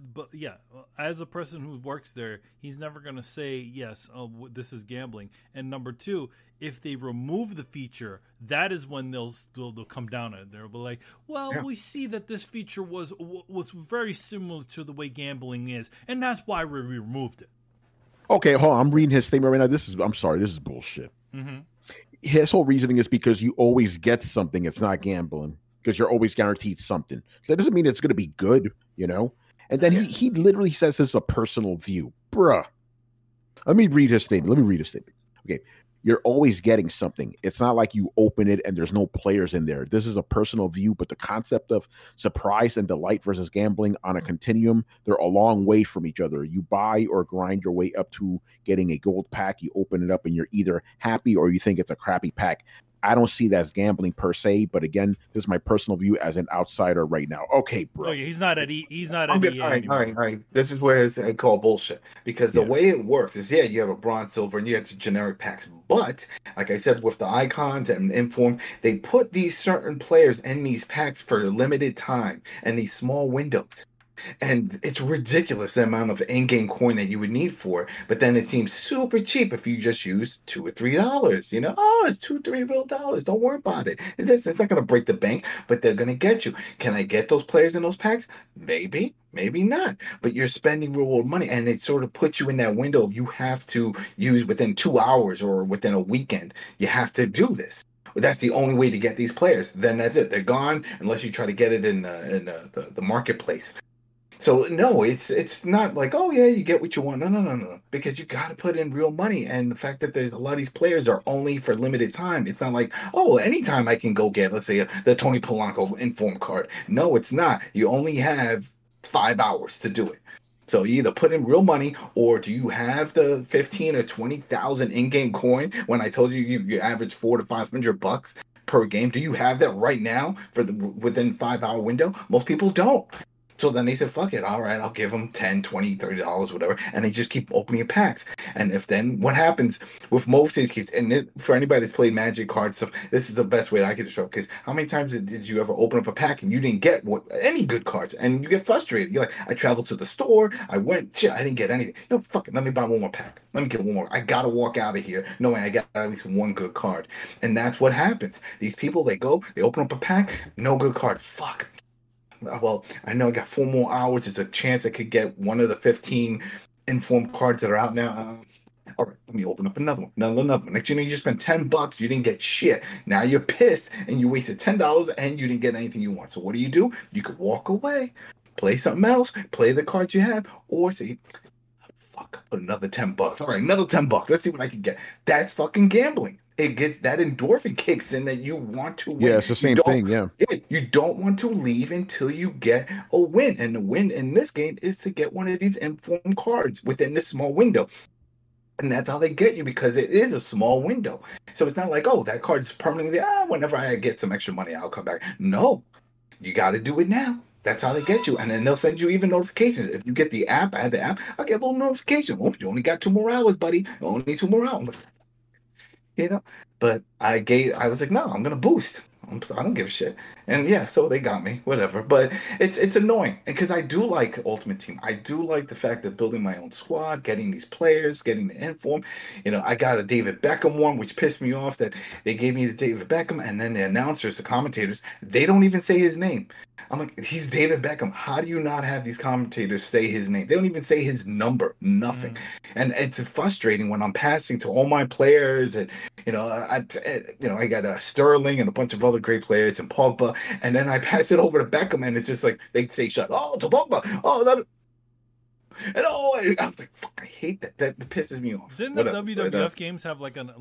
as a person who works there, he's never going to say yes. Oh, this is gambling. And number two, if they remove the feature, that is when they'll come down on it. They'll be like, "Well, we see that this feature was very similar to the way gambling is, and that's why we removed it." Okay, hold on. I'm reading his statement right now. This is bullshit. Mm-hmm. His whole reasoning is because you always get something. It's not gambling. Because you're always guaranteed something. So that doesn't mean it's going to be good, you know? And then he literally says this is a personal view. Bruh. Let me read his statement. Okay. You're always getting something. It's not like you open it and there's no players in there. This is a personal view, but the concept of surprise and delight versus gambling on a continuum, they're a long way from each other. You buy or grind your way up to getting a gold pack. You open it up and you're either happy or you think it's a crappy pack. I don't see that as gambling per se, but again, this is my personal view as an outsider right now. Okay, bro. He's not at EA. All right. This is where it's called bullshit. Because the way it works is, you have a bronze, silver, and you have the generic packs. But, like I said, with the icons and Inform, they put these certain players in these packs for a limited time and these small windows. And it's ridiculous the amount of in-game coin that you would need for it. But then it seems super cheap if you just use $2 or $3. You know, it's $2-3 real dollars. Don't worry about it. It's not going to break the bank, but they're going to get you. Can I get those players in those packs? Maybe, maybe not. But you're spending real world money, and it sort of puts you in that window of you have to use within 2 hours or within a weekend. You have to do this. That's the only way to get these players. Then that's it. They're gone unless you try to get it in the marketplace. So no, it's not like, you get what you want. No. Because you got to put in real money. And the fact that there's a lot of these players are only for limited time. It's not like, anytime I can go get, let's say, the Tony Polanco Inform card. No, it's not. You only have 5 hours to do it. So you either put in real money, or do you have the 15 or 20,000 in-game coin? When I told you average $400 to $500 per game, do you have that right now for within 5 hour window? Most people don't. So then they said, fuck it. All right, I'll give them $10, $20, $30, whatever. And they just keep opening packs. And what happens with most of these kids, and for anybody that's played Magic card stuff, this is the best way that I can show. Because how many times did you ever open up a pack and you didn't get any good cards? And you get frustrated. You're like, I traveled to the store. I went, I didn't get anything. Fuck it. Let me buy one more pack. Let me get one more. I got to walk out of here knowing I got at least one good card. And that's what happens. These people, they open up a pack, no good cards. Fuck. Well, I know I got 4 more hours. There's a chance I could get one of the 15 Inform cards that are out now. All right, let me open up another one. Another one. Next, you just spent $10. You didn't get shit. Now you're pissed and you wasted $10 and you didn't get anything you want. So what do? You could walk away, play something else, play the cards you have, or say, fuck, put another $10. All right, another $10. Let's see what I can get. That's fucking gambling. It gets that endorphin kicks in that you want to win. Yeah, it's the same thing, yeah. You don't want to leave until you get a win. And the win in this game is to get one of these Inform cards within this small window. And that's how they get you, because it is a small window. So it's not like, that card is permanently there. Whenever I get some extra money, I'll come back. No, you got to do it now. That's how they get you. And then they'll send you even notifications. If you get the app, I had the app, I'll get a little notification. Oh, you only got 2 more hours, buddy. You only need 2 more hours. But I was like, no, I'm gonna boost. I don't give a shit. And so they got me, whatever. But it's annoying because I do like Ultimate Team. I do like the fact that building my own squad, getting these players, getting the Inform. I got a David Beckham one, which pissed me off that they gave me the David Beckham, and then the announcers, the commentators, they don't even say his name. I'm like, he's David Beckham. How do you not have these commentators say his name? They don't even say his number, nothing. And it's frustrating when I'm passing to all my players, and I got Sterling and a bunch of other great players and Pogba, and then I pass it over to Beckham, and it's just like they say, "Shut! Oh, to Pogba! Oh, that." And I was like, fuck, I hate that. That pisses me off. Didn't the WWF games have like a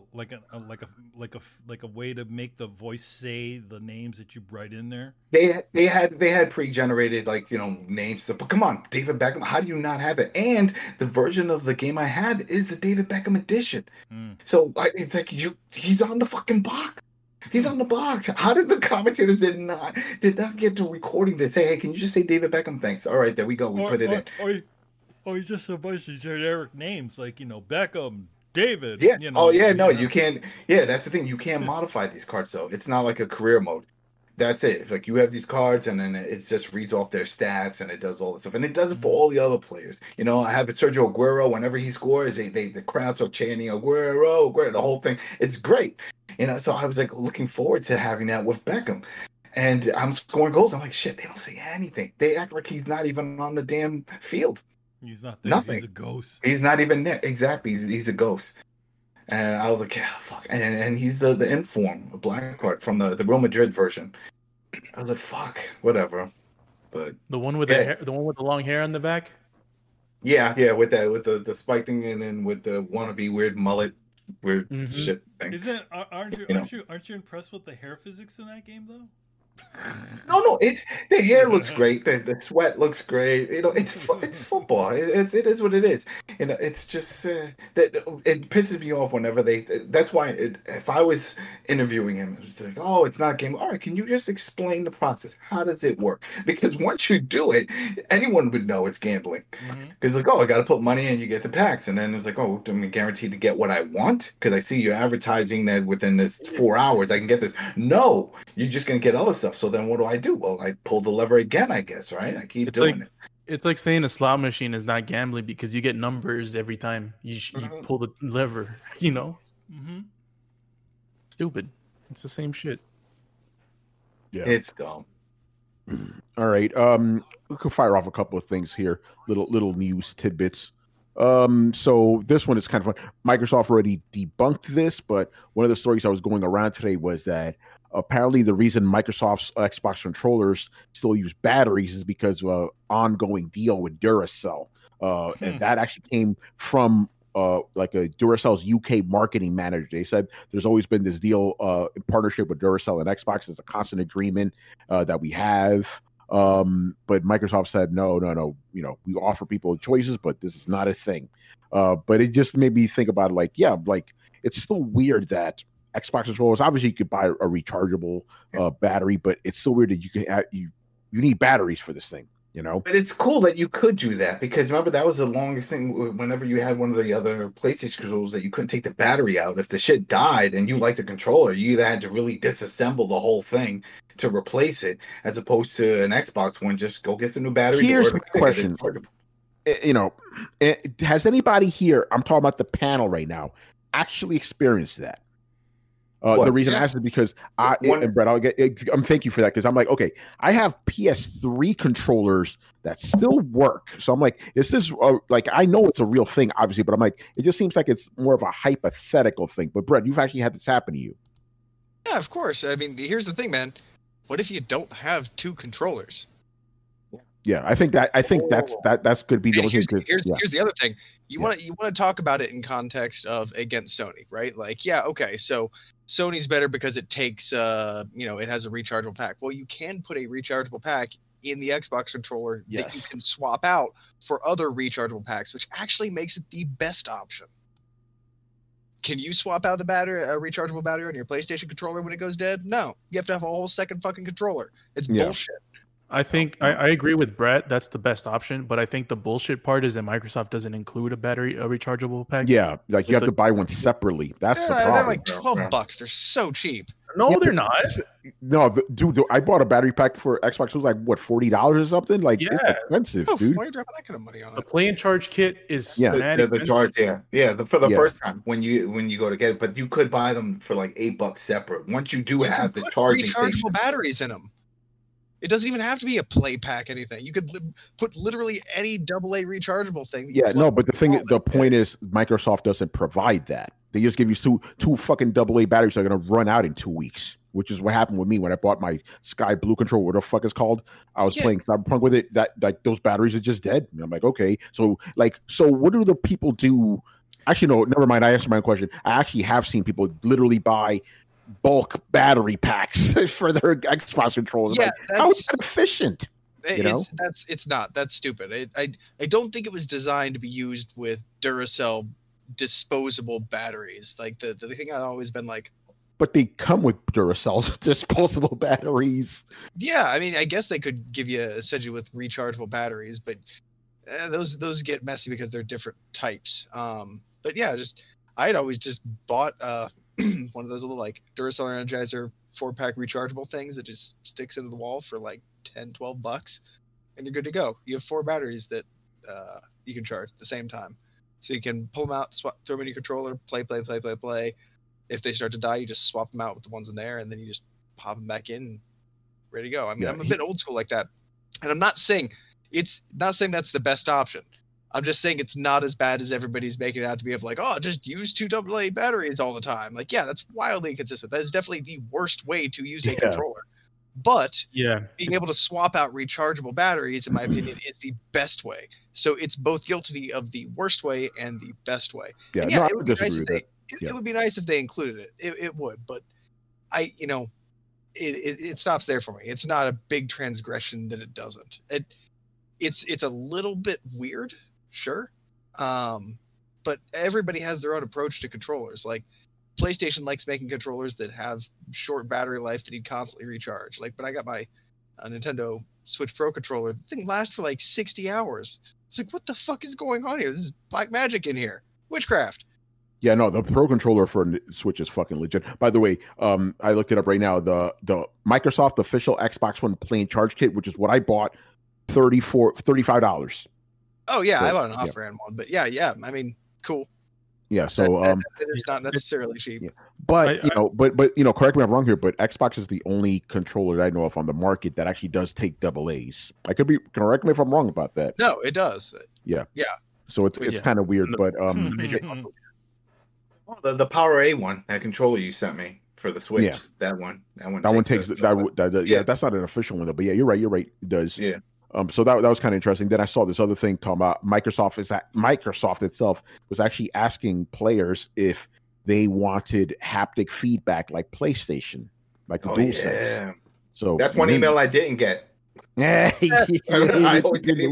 way to make the voice say the names that you write in there? They had pre-generated names. But come on, David Beckham. How do you not have it? And the version of the game I have is the David Beckham edition. So it's like he's on the fucking box. He's on the box. How did the commentators did not get to recording to say, hey, can you just say David Beckham? Thanks. All right, there we go. We put it in. Or just a bunch of generic names like Beckham, David. Yeah. You can't. Yeah, that's the thing. You can't modify these cards though. It's not like a career mode. That's it. It's like you have these cards, and then it just reads off their stats, and it does all this stuff, and it does it for all the other players. I have Sergio Aguero. Whenever he scores, the crowds are chanting Aguero, Aguero, the whole thing. It's great. So I was like looking forward to having that with Beckham, and I'm scoring goals. I'm like, shit, they don't say anything. They act like he's not even on the damn field. He's not there. Nothing. He's a ghost. He's not even there. Exactly. He's a ghost. And I was like, yeah, fuck. And he's the inform, black card from the Real Madrid version. I was like, fuck, whatever. But the one with the hair, the one with the long hair on the back. Yeah, with the spike thing, and then with the wannabe weird mullet, weird shit thing. Aren't you impressed with the hair physics in that game though? No, the hair looks great. The sweat looks great. It's football. It is what it is. It's just that it pisses me off whenever they. That's why if I was interviewing him, it's like, oh, it's not a game. All right, can you just explain the process? How does it work? Because once you do it, anyone would know it's gambling. Because I got to put money in, you get the packs, and then it's like, oh, I'm guaranteed to get what I want because I see you're advertising that within this 4 hours I can get this. No, you're just gonna get other stuff. So then what do? Well, I pull the lever again, I guess, right? I keep doing it. It's like saying a slot machine is not gambling because you get numbers every time you pull the lever, Stupid. It's the same shit. Yeah. It's dumb. All right. We could fire off a couple of things here. Little news tidbits. So this one is kind of fun. Microsoft already debunked this, but one of the stories I was going around today was that apparently the reason Microsoft's Xbox controllers still use batteries is because of an ongoing deal with Duracell. And that actually came from like a Duracell's UK marketing manager. They said there's always been this deal in partnership with Duracell and Xbox. It's a constant agreement that we have. But Microsoft said, no, we offer people choices, but this is not a thing. But it just made me think about it, it's still weird that Xbox controllers, obviously you could buy a rechargeable battery, but it's still weird that you can you need batteries for this thing, But it's cool that you could do that because remember that was the longest thing whenever you had one of the other PlayStation controllers that you couldn't take the battery out. If the shit died and you liked the controller, you either had to really disassemble the whole thing to replace it as opposed to an Xbox one, just go get some new batteries. Here's my question. Has anybody here, I'm talking about the panel right now, actually experienced that? The reason I asked is because and Brett, thank you for that because I'm like, okay, I have PS3 controllers that still work, so I'm like, is this I know it's a real thing, obviously, but I'm like, it just seems like it's more of a hypothetical thing. But Brett, you've actually had this happen to you. Yeah, of course. I mean, here's the thing, man. What if you don't have two controllers? Yeah, I think that's could be the only thing. Here's the other thing. You want to talk about it in context of against Sony, right? Like, yeah, okay, so Sony's better because it takes it has a rechargeable pack. Well, you can put a rechargeable pack in the Xbox controller that you can swap out for other rechargeable packs, which actually makes it the best option. Can you swap out a rechargeable battery on your PlayStation controller when it goes dead? No, you have to have a whole second fucking controller. It's bullshit. I think I agree with Brett. That's the best option, but I think the bullshit part is that Microsoft doesn't include a rechargeable pack. Yeah, like you have to buy one separately. That's the problem. They're like $12. They're so cheap. No, they're not. No, dude, I bought a battery pack for Xbox. It was like what, $40 or something? Like it's expensive, dude. Why are you dropping that kind of money on it? The play and charge kit is the charge. For the first time when you go to get it, but you could buy them for like $8 separate. Once you do have the charging rechargeable batteries in them. It doesn't even have to be a play pack, anything. You could put literally any AA rechargeable thing. But the point is Microsoft doesn't provide that. They just give you two fucking AA batteries that are going to run out in 2 weeks. which is what happened with me when I bought my Sky Blue controller. What the fuck is called? I was playing Cyberpunk with it. That like those batteries are just dead. And I'm like, okay, so what do the people do? Actually, no, never mind. I answered my question. I actually have seen people literally buy bulk battery packs for their Xbox controllers. Yeah, like, how is that efficient? It's not. That's stupid. I don't think it was designed to be used with Duracell disposable batteries. Like the thing I've always been like. But they come with Duracell disposable batteries. Yeah, I mean, I guess they could give you essentially with rechargeable batteries, but those get messy because they're different types. But yeah, I had always just bought one of those little like Duracell Energizer 4-pack rechargeable things that just sticks into the wall for like $10-$12, and you're good to go. You have 4 batteries that you can charge at the same time, so you can pull them out, throw them in your controller, play. If they start to die, you just swap them out with the ones in there, and then you just pop them back in, ready to go. I mean, I'm a bit old school like that, and I'm not saying that's the best option. I'm just saying it's not as bad as everybody's making it out to be. Of like, oh, just use 2 AA batteries all the time. Like, yeah, that's wildly inconsistent. That is definitely the worst way to use a controller. But being able to swap out rechargeable batteries, in my opinion, is the best way. So it's both guilty of the worst way and the best way. Yeah, and it would be nice if it would be nice if they included it. It would, but it stops there for me. It's not a big transgression that it doesn't. It's a little bit weird, sure, but everybody has their own approach to controllers. Like PlayStation likes making controllers that have short battery life that need constantly recharge. Like, but I got my Nintendo Switch Pro controller. The thing lasts for like 60 hours. It's like, what the fuck is going on here? This is black magic in here. Witchcraft. Yeah, no, the Pro controller for Switch is fucking legit. By the way, I looked it up right now. The Microsoft official Xbox One plain charge kit, which is what I bought, $35. Oh yeah, so, I bought an off-brand one, but yeah. I mean, cool. Yeah, so that is not necessarily cheap. Yeah. But but correct me if I'm wrong here, but Xbox is the only controller that I know of on the market that actually does take AA's. Correct me if I'm wrong about that. No, it does. Yeah. So it's kind of weird, but the Power A one, that controller you sent me for the Switch, that one takes that. That's not an official one though. But yeah, you're right. It does. Yeah. So that was kind of interesting. Then I saw this other thing talking about Microsoft itself was actually asking players if they wanted haptic feedback like PlayStation, like the DualSense. So that's one email I didn't get. Yeah, when I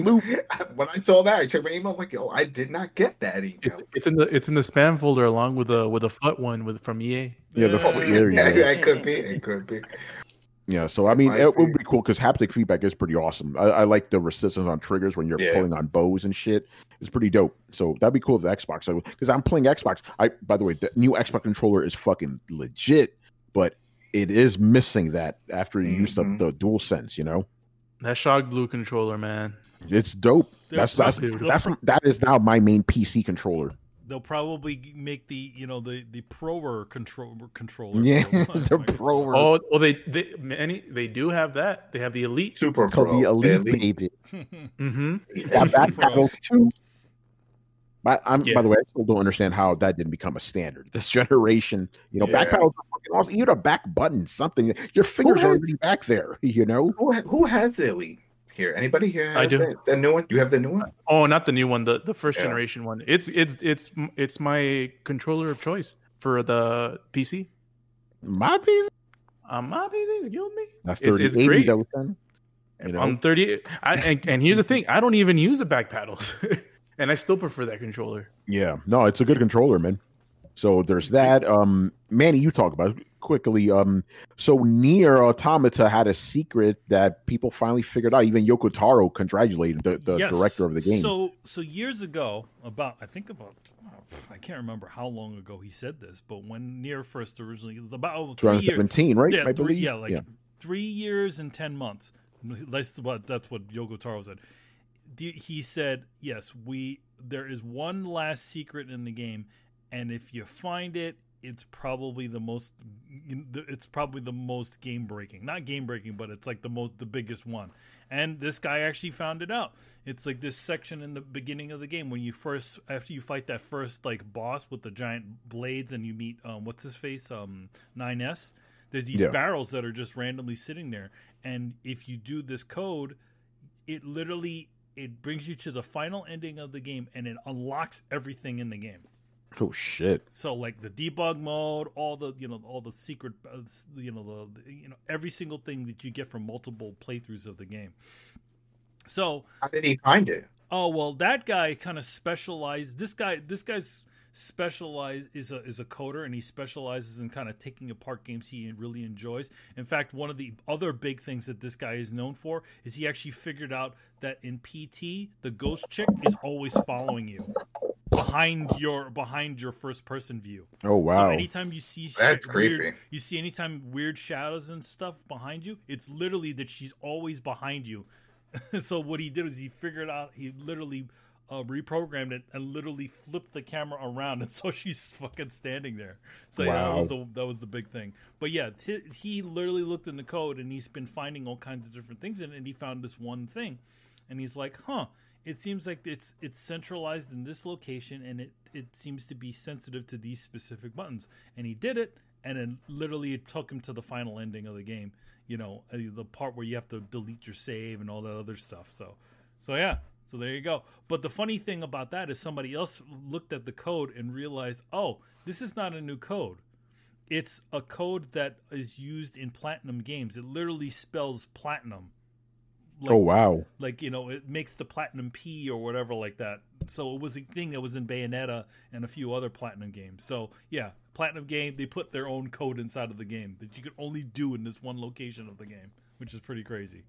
saw that, I checked my email. I'm like, I did not get that email. It's in the spam folder along with a FUT one from EA. Yeah, it could be. Yeah, so I mean, it would be cool because haptic feedback is pretty awesome. I like the resistance on triggers when you're pulling on bows and shit. It's pretty dope. So that'd be cool with the Xbox. Because I'm playing Xbox. By the way, the new Xbox controller is fucking legit, but it is missing that after you use the DualSense, That Shock Blue controller, man, it's dope. That is now my main PC controller. They'll probably make the Pro controller. Yeah, the Pro. Oh, they do have that. They have the Elite, Super Pro, the Elite baby. Mm-hmm. Back paddles too. By the way, I still don't understand how that didn't become a standard this generation. Back paddles are fucking awesome. You had a back button, something. Your fingers are already back there. Who has the Elite? Here, anybody here? I do. The new one. You have the new one? Oh, not the new one. The first generation one. It's my controller of choice for the PC. My PC. My PC's killed me. It's great. Though, I'm 30. And here's the thing. I don't even use the back paddles, and I still prefer that controller. Yeah, no, it's a good controller, man. So there's that. Manny, you talk about it quickly. So Nier Automata had a secret that people finally figured out. Even Yoko Taro congratulated the director of the game. So years ago, I can't remember how long ago he said this, but when Nier first originally, about 2017, right? Yeah, I believe. 3 years and 10 months. That's what Yoko Taro said. He said, "Yes, there is one last secret in the game." And if you find it, it's probably the most game breaking. Not game breaking, but it's like the biggest one. And this guy actually found it out. It's like this section in the beginning of the game when after you fight that first like boss with the giant blades and you meet what's his face 9S. There's these barrels that are just randomly sitting there, and if you do this code, it brings you to the final ending of the game, and it unlocks everything in the game. Oh shit! So like the debug mode, all the secret, every single thing that you get from multiple playthroughs of the game. So how did he find it? Oh well, that guy kind of specialized. This guy's specialized is a coder, and he specializes in kind of taking apart games he really enjoys. In fact, one of the other big things that this guy is known for is he actually figured out that in PT, the ghost chick is always following you behind your first person view. Oh wow! So anytime you see that's creepy. Anytime weird shadows and stuff behind you, it's literally that she's always behind you. So what he did was he figured out, he literally reprogrammed it and literally flipped the camera around, and so she's fucking standing there. So wow. that was the big thing. But yeah, he literally looked in the code, and he's been finding all kinds of different things in it, and he found this one thing, and he's like, it seems like it's centralized in this location, and it seems to be sensitive to these specific buttons. And he did it, and then literally it took him to the final ending of the game. The part where you have to delete your save and all that other stuff. So yeah. So there you go. But the funny thing about that is somebody else looked at the code and realized, oh, this is not a new code. It's a code that is used in Platinum games. It literally spells platinum. Oh, wow. Like, it makes the Platinum P or whatever like that. So it was a thing that was in Bayonetta and a few other Platinum games. So, yeah, Platinum game, they put their own code inside of the game that you could only do in this one location of the game, which is pretty crazy.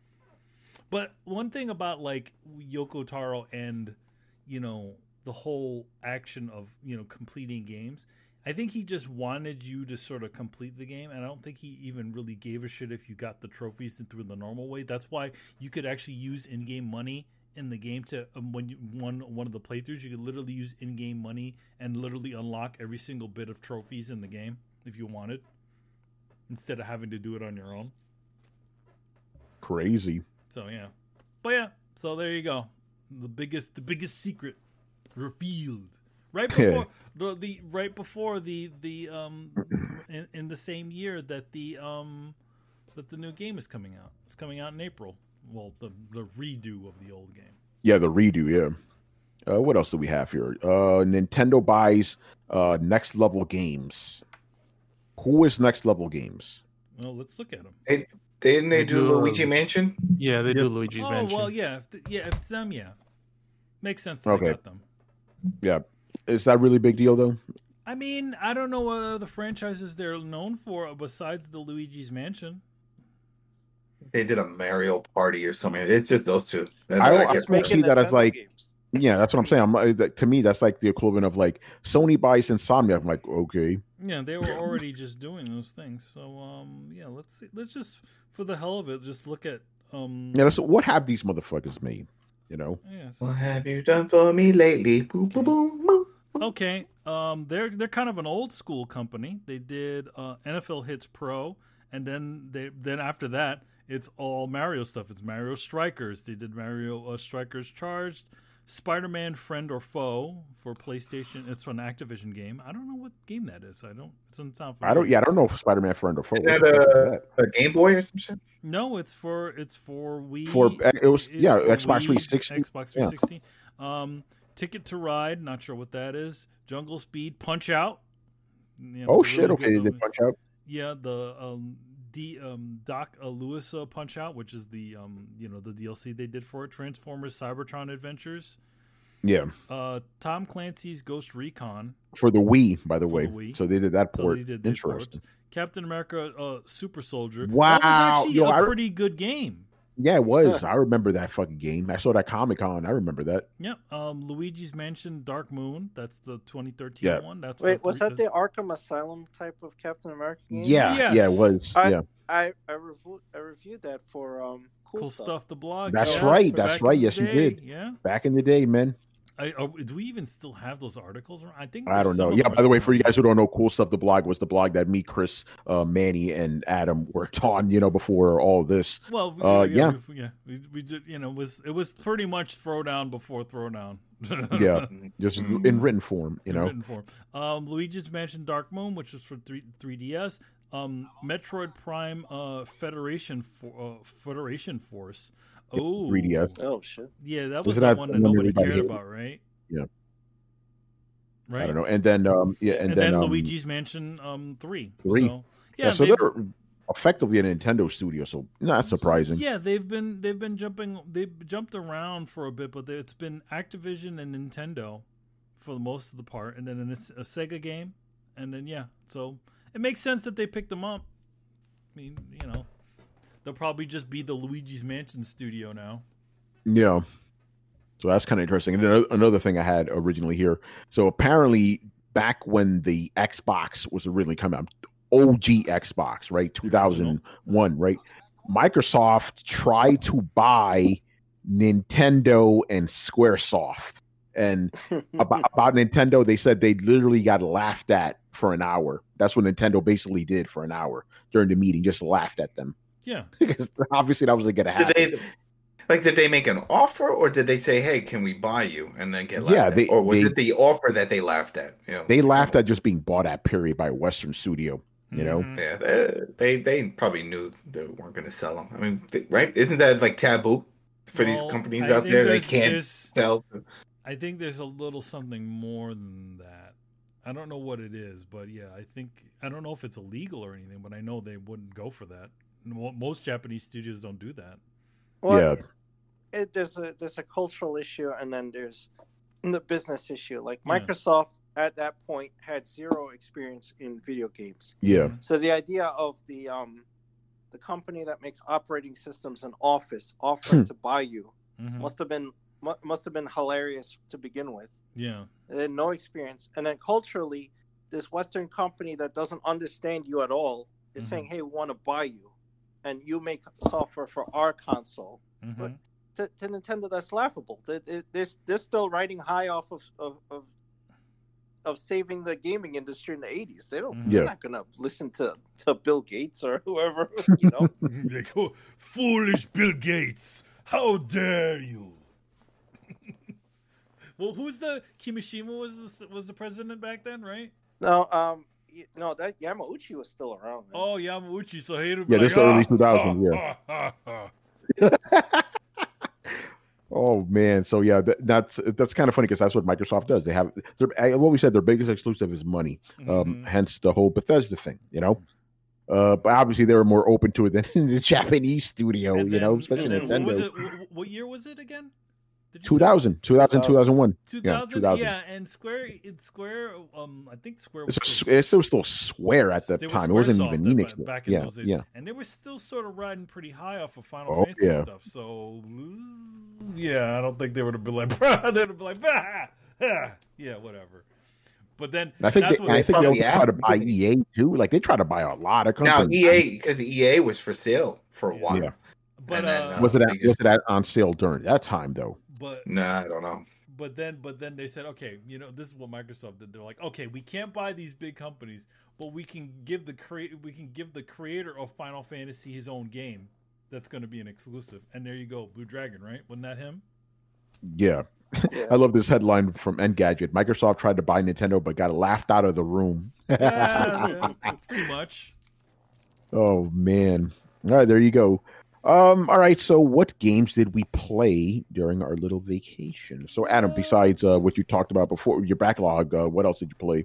But one thing about, like, Yoko Taro and, the whole action of, completing games, I think he just wanted you to sort of complete the game, and I don't think he even really gave a shit if you got the trophies through the normal way. That's why you could actually use in-game money in the game to when you won one of the playthroughs, you could literally use in-game money and literally unlock every single bit of trophies in the game if you wanted, instead of having to do it on your own. Crazy. So yeah, but yeah, so there you go. The biggest secret revealed right before in the same year that the new game is coming out. It's coming out in April. Well, the redo of the old game. Yeah, the redo. Yeah. What else do we have here? Nintendo buys Next Level Games. Who is Next Level Games? Well, let's look at them. Didn't they do Luigi Mansion? Yeah, they do Luigi's Mansion. Oh, well, yeah. If it's them, yeah. Makes sense that they got them. Yeah. Is that a really big deal, though? I mean, I don't know what other franchises they're known for besides the Luigi's Mansion. They did a Mario Party or something. It's just those two. I see that as like... Games. Yeah, that's what I'm saying. To me, that's like the equivalent of like Sony buys Insomniac. I'm like, okay. Yeah, they were already just doing those things. So, yeah, let's see. Let's just, for the hell of it, just look at. Yeah, what have these motherfuckers made? Yeah, what have you done for me lately? Boom, boom, boom, boom. Okay, they're kind of an old school company. They did NFL Hits Pro, and then after that, it's all Mario stuff. It's Mario Strikers. They did Mario Strikers Charged. Spider-Man Friend or Foe for PlayStation. It's an Activision game. I don't know what game that is. It doesn't sound familiar. I don't know if Spider-Man Friend or Foe. Is that a Game Boy or some shit? No, it's for Wii. Xbox 360. Xbox 360. Yeah. Ticket to Ride. Not sure what that is. Jungle Speed. Punch Out. Shit! Okay, they did Punch Out. Yeah, the Doc Lewis Punch Out, which is the the DLC they did for it. Transformers Cybertron Adventures. Yeah. Tom Clancy's Ghost Recon for the Wii, by the way. So they did that port. Interesting. Captain America Super Soldier. Wow, that was actually a pretty good game. Yeah, it was. I remember that fucking game. I saw that Comic-Con. I remember that. Yeah. Luigi's Mansion Dark Moon. That's the 2013 one. That's was that the Arkham Asylum type of Captain America game? Yeah, yes. Yeah, it was. I reviewed that for Cool Stuff the blog. That's right. That's right. Yes, you did. Yeah. Back in the day, man. Do we even still have those articles? I think I don't know. Yeah. By the way, for you guys who don't know, Cool Stuff the blog was the blog that me, Chris, Manny, and Adam worked on. Before all this. Well, we did. It was pretty much Throwdown before Throwdown. Yeah, just in written form. In written form. Luigi's Mansion Dark Moon, which was for 3DS. Metroid Prime Federation Force. Oh, 3DS. Oh shit. Yeah, that was Isn't the that one the that one nobody everybody cared hated? about, right? Yeah. Right. I don't know. And then and then Luigi's Mansion 3. 3. So So they're effectively a Nintendo studio, so not surprising. Yeah, they've jumped around for a bit, but it's been Activision and Nintendo for the most of the part, and then it's a Sega game, and then so it makes sense that they picked them up. I mean, they'll probably just be the Luigi's Mansion studio now. Yeah. So that's kind of interesting. And another thing I had originally here. So apparently back when the Xbox was originally coming out, OG Xbox, right? 2001, right? Microsoft tried to buy Nintendo and Squaresoft. And about Nintendo, they said they literally got laughed at for an hour. That's what Nintendo basically did for an hour during the meeting, just laughed at them. Yeah. Because obviously that wasn't going to happen. Did they make an offer, or did they say, "Hey, can we buy you?" and then get laughed at? Or was it it the offer that they laughed at? They laughed at just being bought at, period, by a Western studio. Yeah, they probably knew they weren't going to sell them. I mean, right? Isn't that like taboo for these companies out there? They can't sell. I think there's a little something more than that. I don't know what it is, but I don't know if it's illegal or anything, but I know they wouldn't go for that. Most Japanese studios don't do that. Well, there's a cultural issue, and then there's the business issue. Like Microsoft at that point had zero experience in video games. Yeah. So the idea of the company that makes operating systems and Office offering to buy you must have been hilarious to begin with. Yeah. They had no experience, and then culturally, this Western company that doesn't understand you at all is saying, "Hey, we want to buy you, and you make software for our console." But to Nintendo, that's laughable. They're still riding high off of saving the gaming industry in the 80s. They're not gonna listen to Bill Gates or whoever. They go, "Foolish Bill Gates! How dare you!" Well, who's the Kimishima was the president back then, right? No, that Yamauchi was still around. Man. Oh, Yamauchi. So he this early 2000s. Yeah. Oh man, so that's kind of funny because that's what Microsoft does. They have what we said, their biggest exclusive is money. Hence the whole Bethesda thing, But obviously they were more open to it than the Japanese studio, especially Nintendo. What year was it again? 2000, 2001. 2000, yeah, and Square. I think Square was it was still Square at the time. It wasn't even Enix back in those days. Yeah, and they were still sort of riding pretty high off of Final Fantasy stuff. So I don't think they would have been like, they would have been like, yeah, whatever. But then I think they try to buy EA too. Like they try to buy a lot of companies. Now EA, because EA was for sale for a while. Yeah. But was it on sale during that time though? But I don't know. But then they said, okay, this is what Microsoft did. They're like, okay, we can't buy these big companies, but we can give the creator of Final Fantasy his own game that's going to be an exclusive. And there you go, Blue Dragon, right? Wasn't that him? Yeah. I love this headline from Engadget. Microsoft tried to buy Nintendo, but got laughed out of the room. Yeah, pretty much. Oh man! All right, there you go. All right. So, what games did we play during our little vacation? So, Adam, besides what you talked about before, your backlog, what else did you play?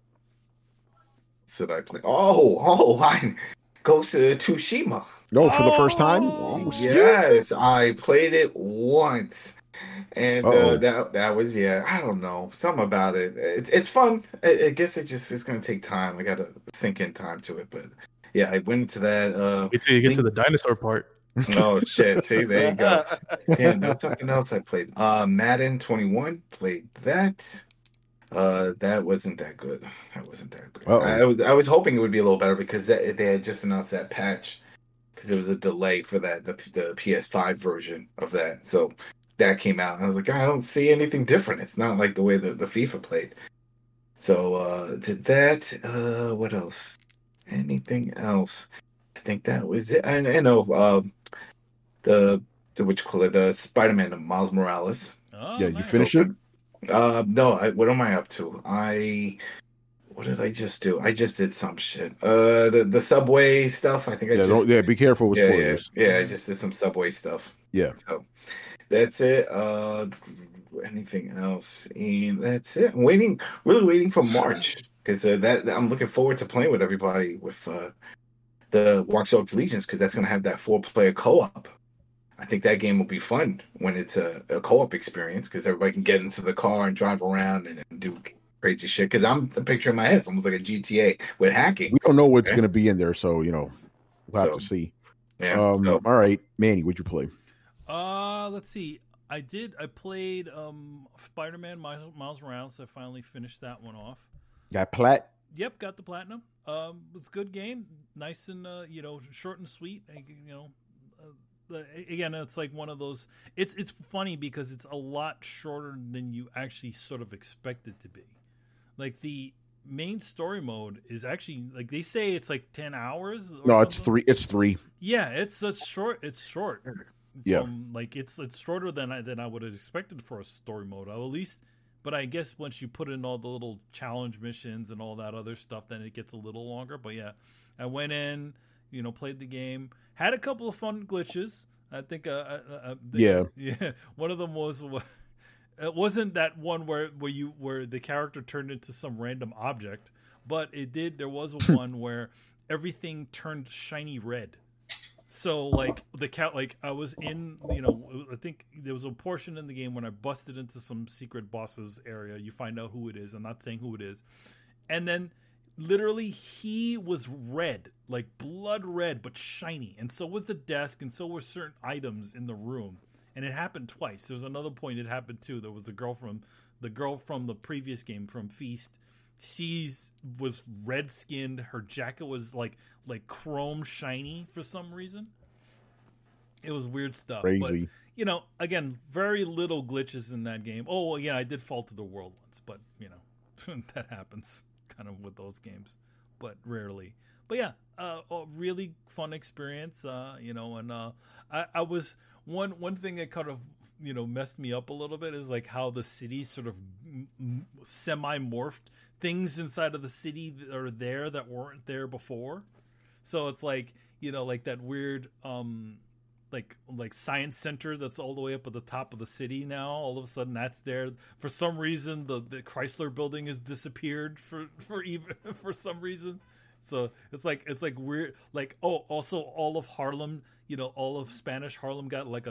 Did I play? I Ghost of Tsushima. No, for the first time. Yes, I played it once. And that was I don't know, something about it. It's fun. I guess it's going to take time. I got to sink in time to it, but I went into that. Wait till you get to the dinosaur part. Oh shit! See, there you go. And something else I played. Madden 21. Played that. That wasn't that good. I was hoping it would be a little better because they had just announced that patch because there was a delay for that the PS5 version of that. So that came out and I was like, I don't see anything different. It's not like the way the FIFA played. So did that. What else? Anything else? I think that was it. I know the what you call it, Spider-Man, Miles Morales. You finished it? No. What am I up to? What did I just do? I just did some shit. The subway stuff. I think I just. Be careful with spoilers. Yeah, I just did some subway stuff. Yeah. So that's it. Anything else? And that's it. I'm really waiting for March because that I'm looking forward to playing with everybody with the Watch Dogs Legions because that's gonna have that 4-player co-op. I think that game will be fun when it's a co-op experience because everybody can get into the car and drive around and do crazy shit. Because I'm picturing in my head, it's almost like a GTA with hacking. We don't know what's going to be in there, so we'll have to see. Yeah. All right, Manny, what'd you play? Let's see. I played Spider-Man Miles Morales. I finally finished that one off. Got plat? Yep, got the platinum. It was a good game, nice and short and sweet. Again, it's like one of those. It's funny because it's a lot shorter than you actually sort of expect it to be. Like the main story mode is actually like they say it's like 10 hours. No, it's 3. It's 3. Yeah, it's short. It's short. Yeah, like it's shorter than I would have expected for a story mode. At least, but I guess once you put in all the little challenge missions and all that other stuff, then it gets a little longer. But yeah, I went in. Played the game. Had a couple of fun glitches. I think. Yeah. One of them was. It wasn't that one where the character turned into some random object, but it did. There was one where everything turned shiny red. So like I was in. I think there was a portion in the game when I busted into some secret boss's area. You find out who it is. I'm not saying who it is, and then. Literally, he was red, like blood red, but shiny. And so was the desk, and so were certain items in the room. And it happened twice. There was another point it happened too. There was a girl from the previous game from Feast. She was red skinned. Her jacket was like chrome shiny for some reason. It was weird stuff. Crazy. But again, very little glitches in that game. Oh, yeah, I did fall to the world once, but that happens. Kind of with those games, but rarely. But yeah, a really fun experience. And I was one thing that kind of messed me up a little bit is like how the city sort of semi-morphed things inside of the city that are there that weren't there before. So it's like like that weird like science center that's all the way up at the top of the city now. All of a sudden that's there. For some reason the Chrysler building has disappeared for some reason. So it's like weird. Like also all of Harlem, all of Spanish Harlem got like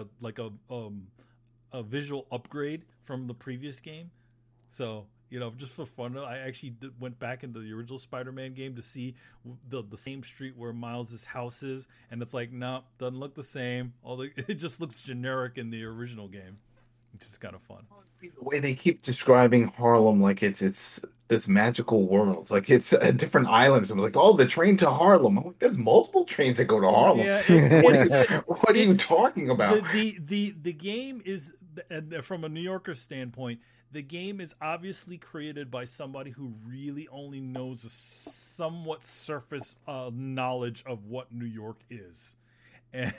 a visual upgrade from the previous game. So just for fun, I actually went back into the original Spider-Man game to see the same street where Miles' house is, and it's like, no, doesn't look the same. It just looks generic in the original game, which is kind of fun. The way they keep describing Harlem like it's this magical world, like it's a different islands. I'm like, the train to Harlem. I'm like, there's multiple trains that go to Harlem. Yeah, what are you talking about? The game is, from a New Yorker standpoint, the game is obviously created by somebody who really only knows a somewhat surface knowledge of what New York is. And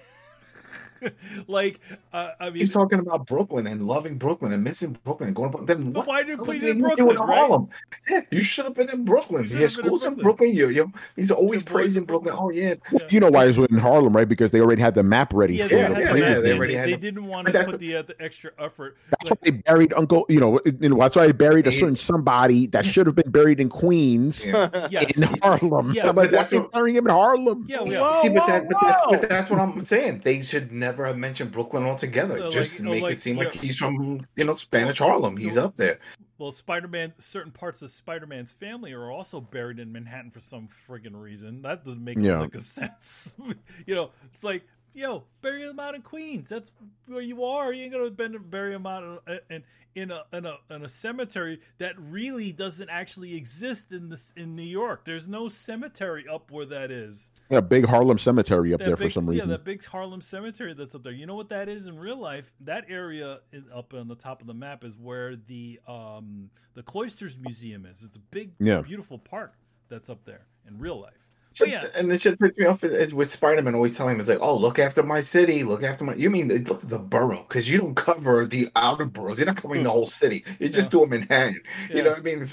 I mean, he's talking about Brooklyn and loving Brooklyn and missing Brooklyn and going. Then but why did you put it in Brooklyn? Harlem? Yeah, you should have been in Brooklyn. Your school's in Brooklyn. He's always praising Brooklyn. Oh yeah. You know why he's in Harlem, right? Because they already had the map ready. Yeah, they didn't want to put the extra effort. That's why they buried Uncle. That's why they buried a certain somebody that should have been buried in Queens in Harlem. Yeah, but that's burying him in Harlem. Yeah, but that's what I'm saying. They should never have mentioned Brooklyn altogether. Just make it seem like he's from Spanish Harlem. He's up there. Well, certain parts of Spider-Man's family are also buried in Manhattan for some friggin' reason. That doesn't make a sense. It's like, bury them out in Queens. That's where you are. You ain't gonna bury them out in a cemetery that really doesn't actually exist in New York. There's no cemetery up where that is. Yeah, big Harlem cemetery up there for some reason. Yeah, that big Harlem cemetery that's up there. You know what that is in real life? That area up on the top of the map is where the Cloisters Museum is. It's a big, beautiful park that's up there in real life. And it should pick me off with Spider-Man always telling him, it's like, oh, look after my city, look after my. You mean look at the borough, because you don't cover the outer boroughs. You're not covering the whole city. You're just doing Manhattan. You know what I mean?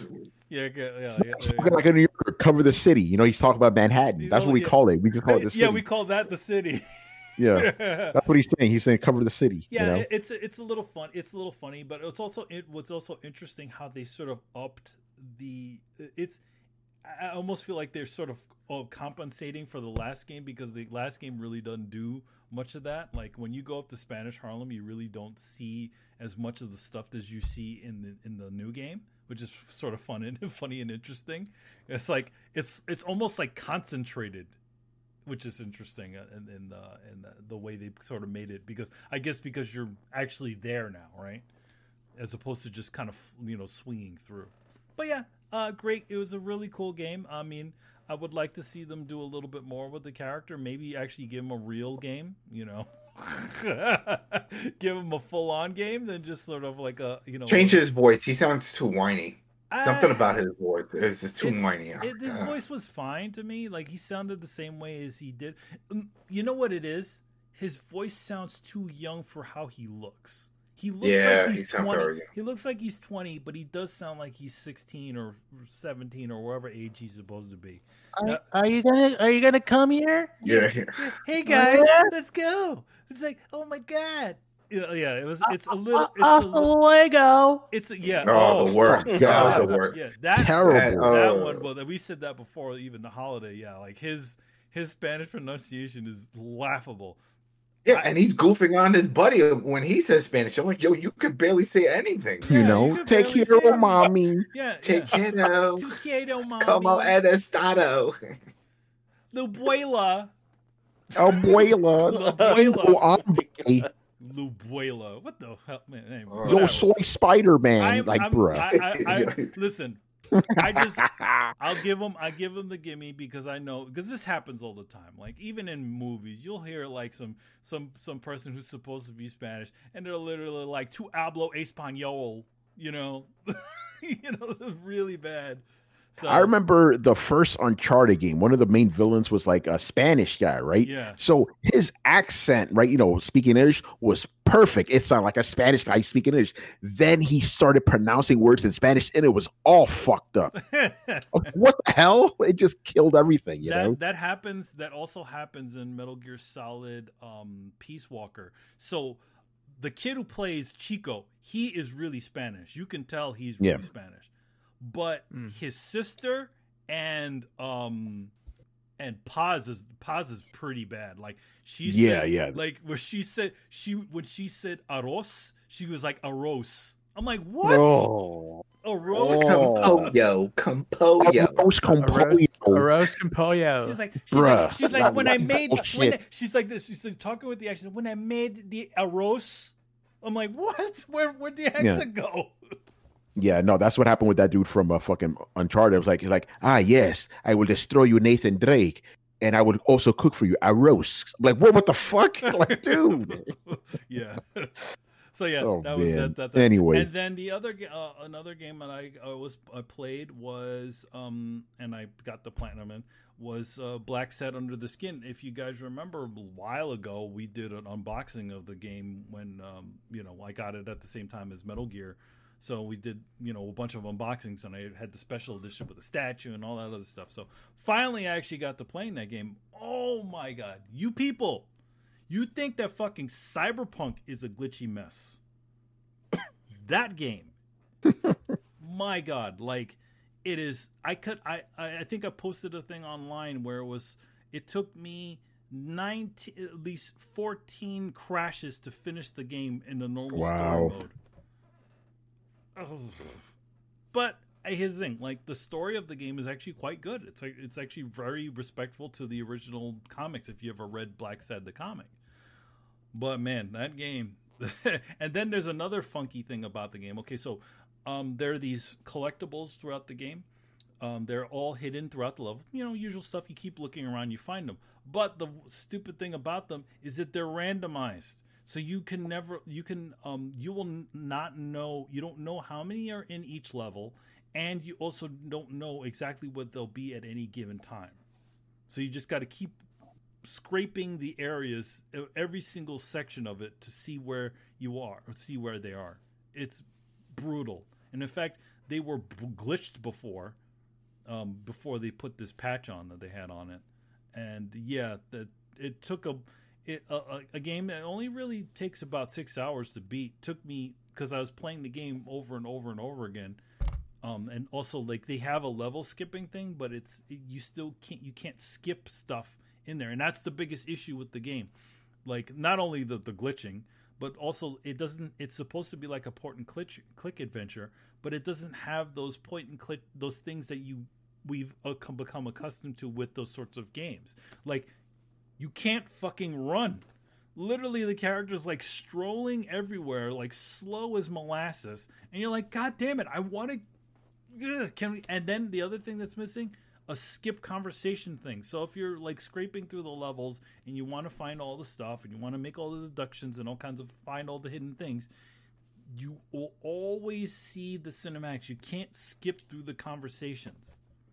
Like a New Yorker, cover the city. You know, he's talking about Manhattan. That's what we call it. We just call it the city. Yeah, we call that the city. Yeah, that's what he's saying. He's saying cover the city. Yeah, you know? it's a little fun. It's a little funny, but what's also interesting how they sort of upped the. I almost feel like they're sort of compensating for the last game, because the last game really doesn't do much of that. Like when you go up to Spanish Harlem, you really don't see as much of the stuff as you see in the new game, which is sort of fun and funny and interesting. It's like it's almost like concentrated, which is interesting in the way they sort of made it, because you're actually there now, right? As opposed to just kind of, you know, swinging through. But yeah, great. It was a really cool game. I mean, I would like to see them do a little bit more with the character. Maybe actually give him a real game, you know. Give him a full-on game than just sort of like a, you know. Change his voice. He sounds too whiny. Something about his voice is just too whiny. His voice was fine to me. Like, he sounded the same way as he did. You know what it is? His voice sounds too young for how he looks. He looks like he's 20. He looks like he's 20, but he does sound like he's 16 or 17 or whatever age he's supposed to be. Are you gonna come here? Yeah. Hey guys, let's go. It's like, oh my god. Yeah, it's a little. Luego. It's yeah. Oh, the worst. That was the worst. Yeah, that terrible. That one. Well, we said that before even the holiday. Yeah, like his Spanish pronunciation is laughable. Yeah, and he's goofing on his buddy when he says Spanish. I'm like, yo, you can barely say anything. You know, take care of mommy. Yeah, take care of. Te quiero, mommy. Como el estado. Lubuela. Abuela. Lubuela. What the hell, man? Anyway, yo, soy Spider-Man. Bruh. Listen. I'll give him the gimme, because I know, because this happens all the time. Like, even in movies, you'll hear like some person who's supposed to be Spanish, and they're literally like, "Tu hablo español," you know, really bad. So, I remember the first Uncharted game. One of the main villains was like a Spanish guy, right? Yeah. So his accent, right, you know, speaking English was perfect. It sounded like a Spanish guy speaking English. Then he started pronouncing words in Spanish, and it was all fucked up. What the hell? It just killed everything, you know? That happens. That also happens in Metal Gear Solid Peace Walker. So the kid who plays Chico, he is really Spanish. You can tell he's really Spanish. But his sister and Paz is pretty bad. Like she said, like when she said arroz, she was like arroz. I'm like, what? Oh. Arroz. Compollo. Arroz compollo. She's like when I made she's like this. She's like talking with the accent. When I made the arroz, I'm like, what? Where'd the accent go? Yeah, no, that's what happened with that dude from fucking Uncharted. It was like, yes, I will destroy you, Nathan Drake, and I would also cook for you a roast. Like, what the fuck? Like, dude. Yeah. So yeah, that's anyway. And then the other another game that I played was and I got the platinum in was Black Set Under the Skin. If you guys remember, a while ago we did an unboxing of the game when I got it at the same time as Metal Gear. So we did, a bunch of unboxings, and I had the special edition with the statue and all that other stuff. So finally, I actually got to playing that game. Oh my god, you people! You think that fucking Cyberpunk is a glitchy mess? That game, my god, like it is. I think I posted a thing online where it took me at least 14 crashes to finish the game in the normal story mode. Oh. But here's the thing, like the story of the game is actually quite good. It's actually very respectful to the original comics if you ever read Black Sad the comic. But man, that game. And then there's another funky thing about the game. Okay, so there are these collectibles throughout the game. They're all hidden throughout the level. Usual stuff. You keep looking around, you find them. But the stupid thing about them is that they're randomized. So you will not know, you don't know how many are in each level, and you also don't know exactly what they'll be at any given time. So you just got to keep scraping the areas, every single section of it, to see where you are, or see where they are. It's brutal. And in fact, they were glitched before they put this patch on that they had on it. And yeah, that it took a game that only really takes about 6 hours to beat. Took me, because I was playing the game over and over and over again. And also, like, they have a level skipping thing, but you can't skip stuff in there, and that's the biggest issue with the game. Like, not only the glitching, but also it's supposed to be like a point and click adventure, but it doesn't have those point and click, those things that we've become accustomed to with those sorts of games. Like, you can't fucking run. Literally, the character's like strolling everywhere, like slow as molasses, and you're like, God damn it, I want to. Can we? And then the other thing that's missing, a skip conversation thing. So if you're like scraping through the levels and you want to find all the stuff and you want to make all the deductions and all kinds of find all the hidden things, you will always see the cinematics. You can't skip through the conversations.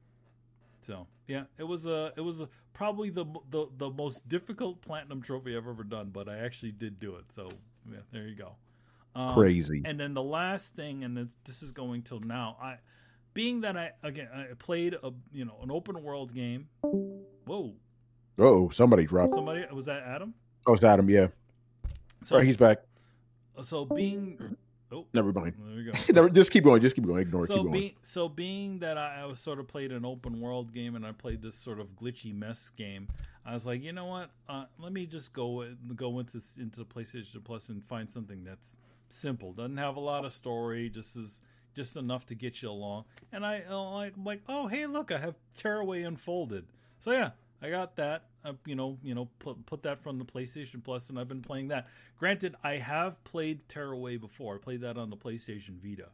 So yeah, it was probably the most difficult platinum trophy I've ever done, but I actually did do it. So yeah, there you go. Crazy. And then the last thing, and this is going till now, being that I played an open world game. Whoa. Oh, somebody dropped. Somebody, was that Adam? Oh, it's Adam. Yeah. So he's back. So being. Oh, never mind. There we go. Just keep going. Ignore it. So keep going. Being that I was sort of played an open world game and I played this sort of glitchy mess game, I was like, you know what? Let me just go into PlayStation Plus and find something that's simple, doesn't have a lot of story, just enough to get you along. And I like, oh hey, look, I have Tearaway Unfolded. So yeah, I got that. Put that from the PlayStation Plus, and I've been playing that. Granted, I have played Tearaway before. I played that on the PlayStation Vita.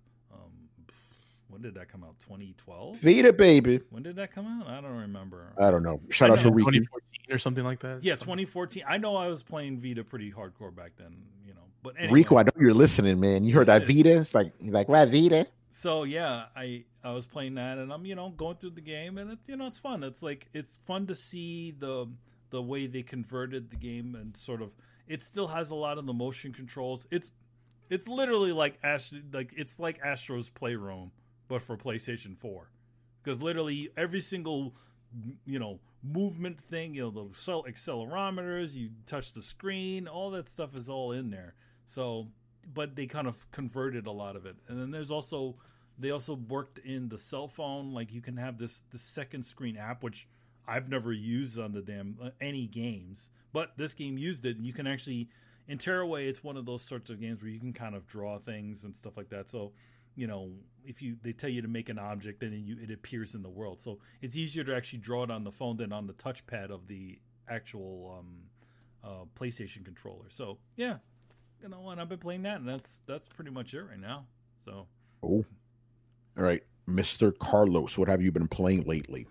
When did that come out? 2012? Vita, baby. When did that come out? I don't remember. I don't know. Shout out to Riku. 2014 or something like that. Yeah, 2014. I know I was playing Vita pretty hardcore back then, But anyway. Riku, I know you're listening, man. You heard that Vita? It's like what Vita? So yeah, I was playing that, and I'm going through the game, and it's fun. It's fun to see the way they converted the game, and sort of it still has a lot of the motion controls. It's literally like it's like Astro's Playroom, but for PlayStation 4, because literally every single movement thing, the accelerometers, you touch the screen, all that stuff is all in there. So, but they kind of converted a lot of it. And then they also worked in the cell phone. Like, you can have this second screen app, which I've never used on the any games, but this game used it. And you can actually, in Tearaway, it's one of those sorts of games where you can kind of draw things and stuff like that. So, if they tell you to make an object, then it appears in the world. So it's easier to actually draw it on the phone than on the touchpad of the actual PlayStation controller. So yeah. And I've been playing that, and that's pretty much it right now. So, all right, Mr. Carlos, what have you been playing lately?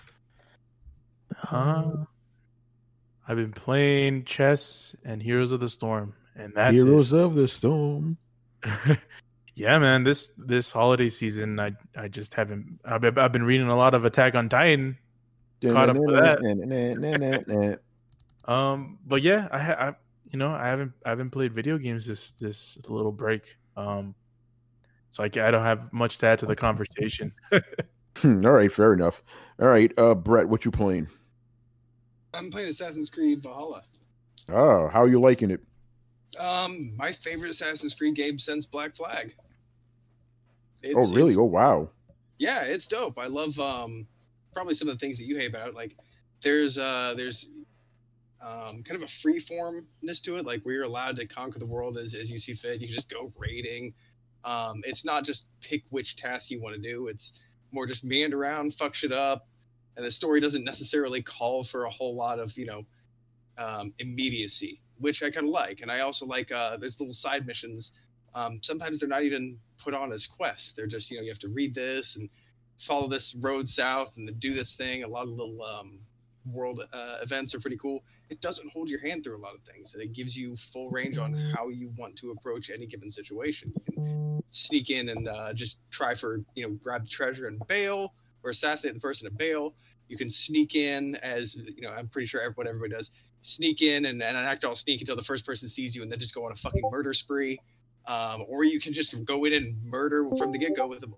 I've been playing chess and Heroes of the Storm, and that's Heroes of the Storm. Yeah, man. This holiday season, I just haven't. I've been reading a lot of Attack on Titan. Caught up with that. But yeah, I haven't played video games this little break. So I don't have much to add to the conversation. All right, fair enough. All right, Brett, what you playing? I'm playing Assassin's Creed Valhalla. Oh, how are you liking it? My favorite Assassin's Creed game since Black Flag. Oh, really? Oh, wow. Yeah, it's dope. I love probably some of the things that you hate about it. Like, there's kind of a free-formness to it, like where you're allowed to conquer the world as you see fit. You can just go raiding. It's not just pick which task you want to do. It's more just meander around, fuck shit up, and the story doesn't necessarily call for a whole lot of immediacy, which I kind of like. And I also like there's little side missions. Sometimes they're not even put on as quests. They're just you have to read this and follow this road south and do this thing. A lot of little world events are pretty cool. It doesn't hold your hand through a lot of things, and it gives you full range on how you want to approach any given situation. You can sneak in and just try for grab the treasure and bail, or assassinate the person and bail. You can sneak in as I'm pretty sure what everybody does. Sneak in and act all sneaky until the first person sees you, and then just go on a fucking murder spree. Or you can just go in and murder from the get-go with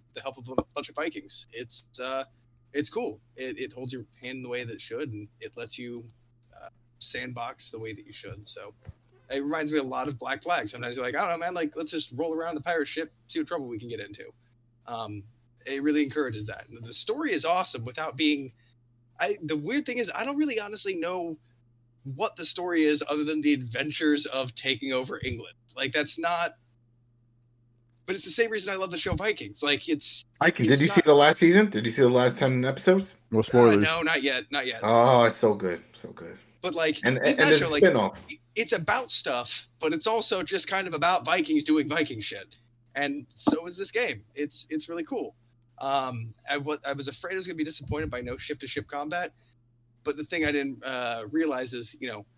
the help of a bunch of Vikings. It's cool. It holds your hand in the way that it should, and it lets you sandbox the way that you should. So it reminds me a lot of Black Flag. Sometimes you're like, I don't know, man, like let's just roll around the pirate ship, see what trouble we can get into. It really encourages that. And the story is awesome without being. The weird thing is I don't really honestly know what the story is other than the adventures of taking over England. Like that's not. But it's the same reason I love the show Vikings. Like it's. Did you see the last season? Did you see the last 10 episodes? No spoilers. No, not yet. Oh, it's so good, so good. But like, and it's a spinoff. It's about stuff, but it's also just kind of about Vikings doing Viking shit. And so is this game. It's really cool. I was afraid I was gonna be disappointed by no ship-to-ship combat, but the thing I didn't realize is,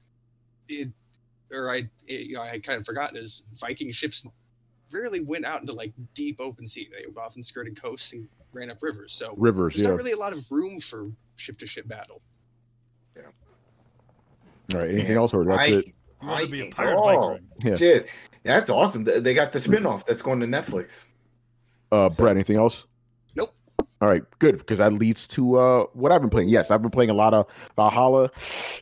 I had kind of forgotten is Viking ships rarely went out into like deep open sea. They often skirted coasts and ran up rivers. So there's not really a lot of room for ship-to-ship battle. Yeah. All right. Anything else, or that's it? You want to be a pirate Viking? Yeah. Shit. That's awesome. They got the spinoff that's going to Netflix. Brett, anything else? Nope. All right, good, because that leads to what I've been playing. Yes, I've been playing a lot of Valhalla.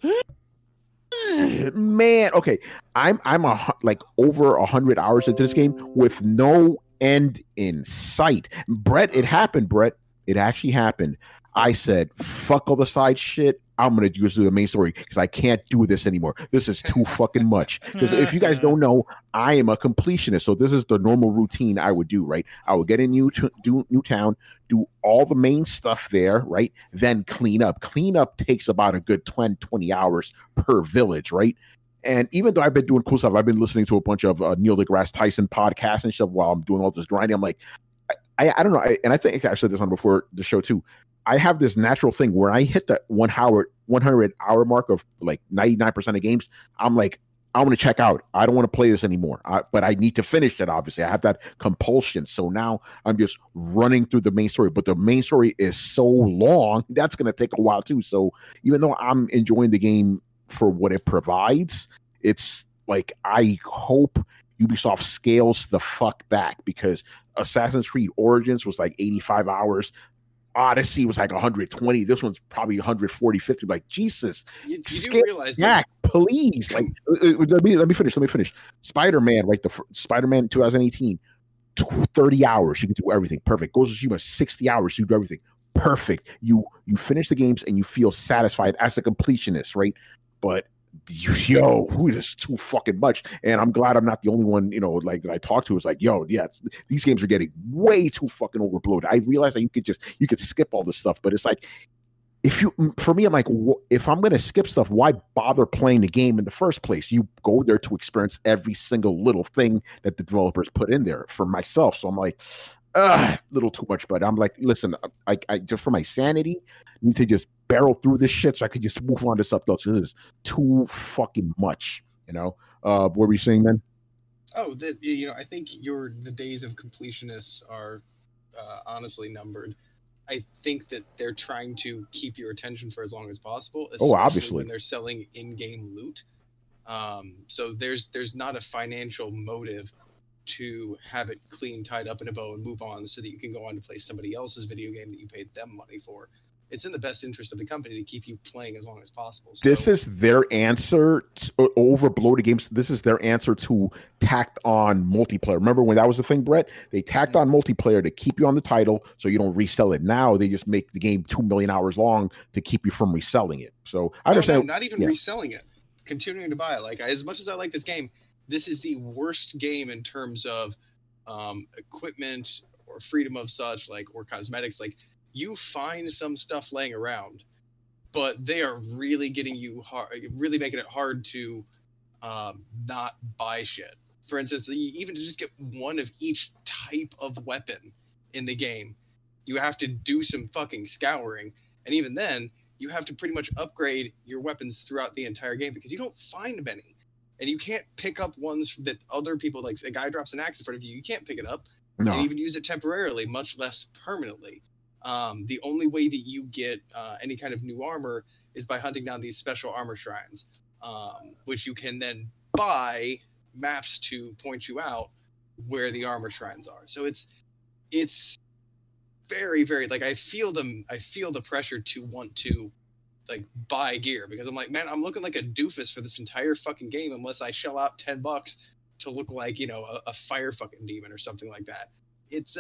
Man, okay, I'm like over 100 hours into this game with no end in sight. Brett, it happened. Brett, it actually happened. I said, fuck all the side shit. I'm going to just do the main story because I can't do this anymore. This is too fucking much. Because if you guys don't know, I am a completionist. So this is the normal routine I would do, right? I would get in new town, do all the main stuff there, right? Then clean up. Clean up takes about a good 20 hours per village, right? And even though I've been doing cool stuff, I've been listening to a bunch of Neil deGrasse Tyson podcasts and stuff while I'm doing all this grinding. I'm like, I don't know. And I think I said this on before the show too. I have this natural thing where I hit that 100 hour mark of like 99% of games. I'm like, I want to check out. I don't want to play this anymore. But I need to finish it. Obviously, I have that compulsion. So now I'm just running through the main story. But the main story is so long that's going to take a while too. So even though I'm enjoying the game for what it provides, it's like I hope Ubisoft scales the fuck back, because Assassin's Creed Origins was like 85 hours. Odyssey was like 120. This one's probably 140, 50. Like, Jesus. You do realize that, please. Like, let me finish. Spider-Man, right? The Spider-Man 2018, 30 hours. You can do everything. Perfect. Ghost of Tsushima, 60 hours. You do everything. Perfect. You finish the games and you feel satisfied as a completionist, right? But this is too fucking much. And I'm glad I'm not the only one, like that I talked to. Is like, these games are getting way too fucking overbloated. I realize that you could skip all this stuff, but it's like, for me, I'm like, if I'm going to skip stuff, why bother playing the game in the first place? You go there to experience every single little thing that the developers put in there for myself. So I'm like, a little too much, but I'm like, listen, I just for my sanity, need to just barrel through this shit so I could just move on to something else. This is too fucking much, What were you saying then? Oh, I think the days of completionists are honestly numbered. I think that they're trying to keep your attention for as long as possible. Obviously, when they're selling in-game loot. So there's not a financial motive to have it clean, tied up in a bow and move on so that you can go on to play somebody else's video game that you paid them money for. It's in the best interest of the company to keep you playing as long as possible. So, this is their answer to overbloated games. This is their answer to tacked on multiplayer. Remember when that was the thing, Brett? They tacked on multiplayer to keep you on the title so you don't resell it. Now they just make the game 2 million hours long to keep you from reselling it. So I understand. No, not even reselling it. Continuing to buy it. Like, as much as I like this game, this is the worst game in terms of equipment or freedom of such, or cosmetics. Like, you find some stuff laying around, but they are really really making it hard to not buy shit. For instance, even to just get one of each type of weapon in the game, you have to do some fucking scouring. And even then, you have to pretty much upgrade your weapons throughout the entire game because you don't find many. And you can't pick up ones that other people, like a guy drops an axe in front of you, you can't pick it up and even use it temporarily, much less permanently. The only way that you get any kind of new armor is by hunting down these special armor shrines, which you can then buy maps to point you out where the armor shrines are. So it's very, very like I feel the pressure to want to like buy gear because I'm like, man, I'm looking like a doofus for this entire fucking game unless I shell out $10 to look like, you know, a fire fucking demon or something like that. It's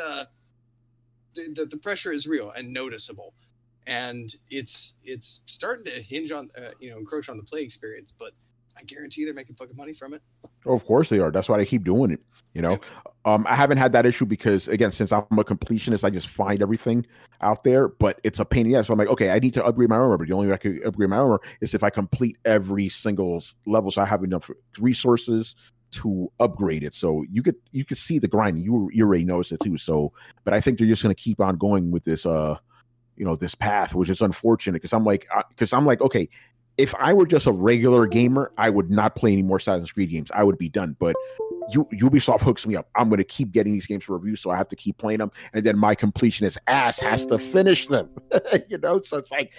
the pressure is real and noticeable, and it's starting to hinge on encroach on the play experience, but I guarantee they're making fucking money from it. Oh, of course they are. That's why they keep doing it. You know, I haven't had that issue because, again, since I'm a completionist, I just find everything out there. But it's a pain in the ass. So I'm like, okay, I need to upgrade my armor. But the only way I can upgrade my armor is if I complete every single level, so I have enough resources to upgrade it. So you could see the grind. You already noticed it too. So, but I think they're just going to keep on going with this, this path, which is unfortunate because I'm like, okay. If I were just a regular gamer, I would not play any more Assassin's Creed games. I would be done. But Ubisoft hooks me up. I'm going to keep getting these games for review, so I have to keep playing them. And then my completionist ass has to finish them. So it's like,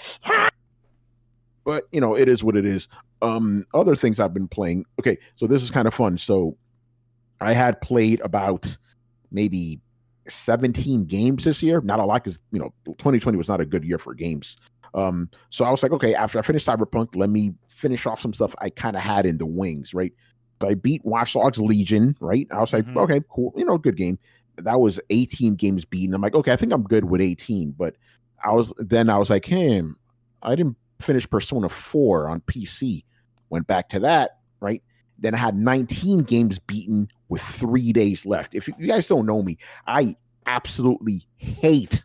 but it is what it is. Other things I've been playing. Okay, so this is kind of fun. So I had played about maybe 17 games this year. Not a lot because 2020 was not a good year for games. So I was like, okay, after I finished Cyberpunk, let me finish off some stuff I kind of had in the wings, right? So I beat Watch Dogs Legion, right? I was like, okay, cool, good game. That was 18 games beaten. I'm like, okay, I think I'm good with 18. But I was like, hey, I didn't finish Persona 4 on PC. Went back to that, right? Then I had 19 games beaten with 3 days left. If you guys don't know me, I absolutely hate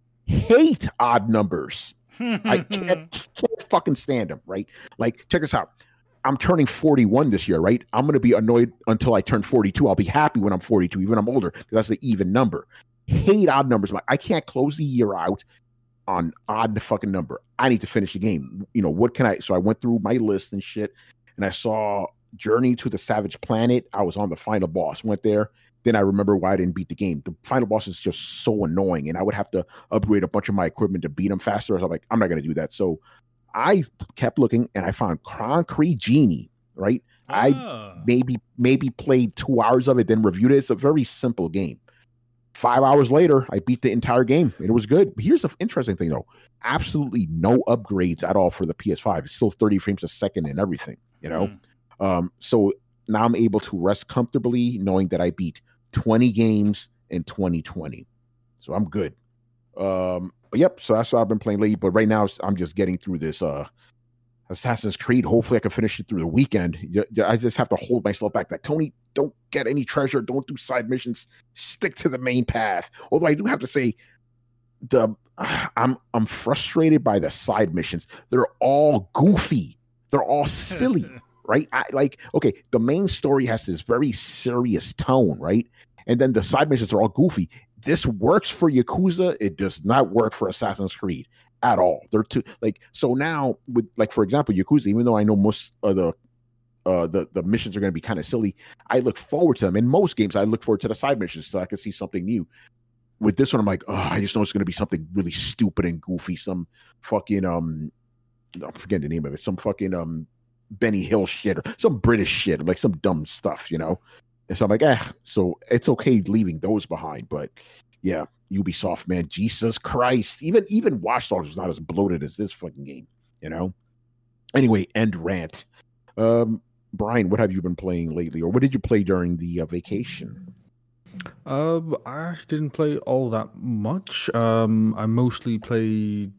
odd numbers. I can't fucking stand them, right? Like, check this out. I'm turning 41 this year, right? I'm going to be annoyed until I turn 42. I'll be happy when I'm 42, even when I'm older, because that's the even number. Hate odd numbers. I can't close the year out on odd fucking number. I need to finish the game. What can I? So I went through my list and shit, and I saw Journey to the Savage Planet. I was on the final boss. Went there. Then I remember why I didn't beat the game. The final boss is just so annoying, and I would have to upgrade a bunch of my equipment to beat him faster. So I'm like, I'm not going to do that. So I kept looking, and I found Concrete Genie, right? I maybe played 2 hours of it, then reviewed it. It's a very simple game. 5 hours later, I beat the entire game, and it was good. But here's the interesting thing, though. Absolutely no upgrades at all for the PS5. It's still 30 frames a second and everything, So now I'm able to rest comfortably knowing that I beat 20 games in 2020. So I'm good. But yep, so that's what I've been playing lately. But right now I'm just getting through this Assassin's Creed. Hopefully I can finish it through the weekend. I just have to hold myself back. Like, Tony, don't get any treasure. Don't do side missions. Stick to the main path. Although I do have to say, I'm frustrated by the side missions. They're all goofy. They're all silly. Right? The main story has this very serious tone, right? And then the side missions are all goofy. This works for Yakuza. It does not work for Assassin's Creed at all. They're too so now with for example, Yakuza, even though I know most of the missions are going to be kind of silly, I look forward to them. In most games, I look forward to the side missions so I can see something new. With this one, I'm like, I just know it's going to be something really stupid and goofy. Some fucking I'm forgetting the name of it. Some fucking Benny Hill shit or some British shit, like some dumb stuff, And so I'm like, so it's okay leaving those behind. But yeah, Ubisoft, man, Jesus Christ. Even Watch Dogs was not as bloated as this fucking game, Anyway, end rant. Brian, what have you been playing lately? Or what did you play during the vacation? I didn't play all that much. I mostly played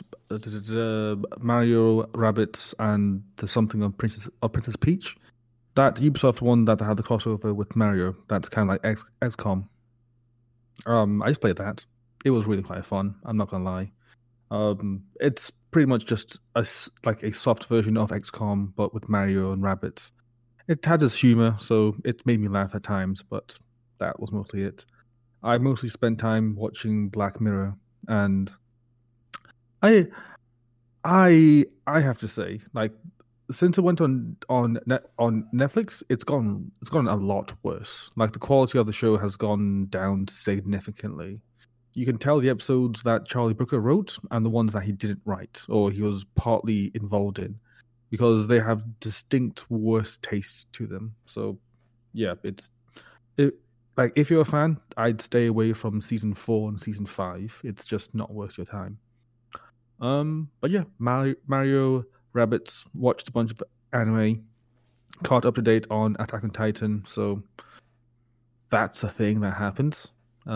Mario, Rabbids, and the something of Princess Peach. That Ubisoft one that had the crossover with Mario. That's kind of like XCOM. I just played that. It was really quite fun. I'm not gonna lie. It's pretty much just a soft version of XCOM, but with Mario and Rabbids. It has its humor, so it made me laugh at times, but that was mostly it. I mostly spent time watching Black Mirror, and I have to say, since it went on Netflix, it's gone a lot worse. The quality of the show has gone down significantly. You can tell the episodes that Charlie Brooker wrote and the ones that he didn't write, or he was partly involved in, because they have distinct worse tastes to them. So, yeah, like if you're a fan, I'd stay away from season 4 and season 5. It's just not worth your time. But yeah, Mario Rabbids, watched a bunch of anime, caught up to date on Attack on Titan, so that's a thing that happens.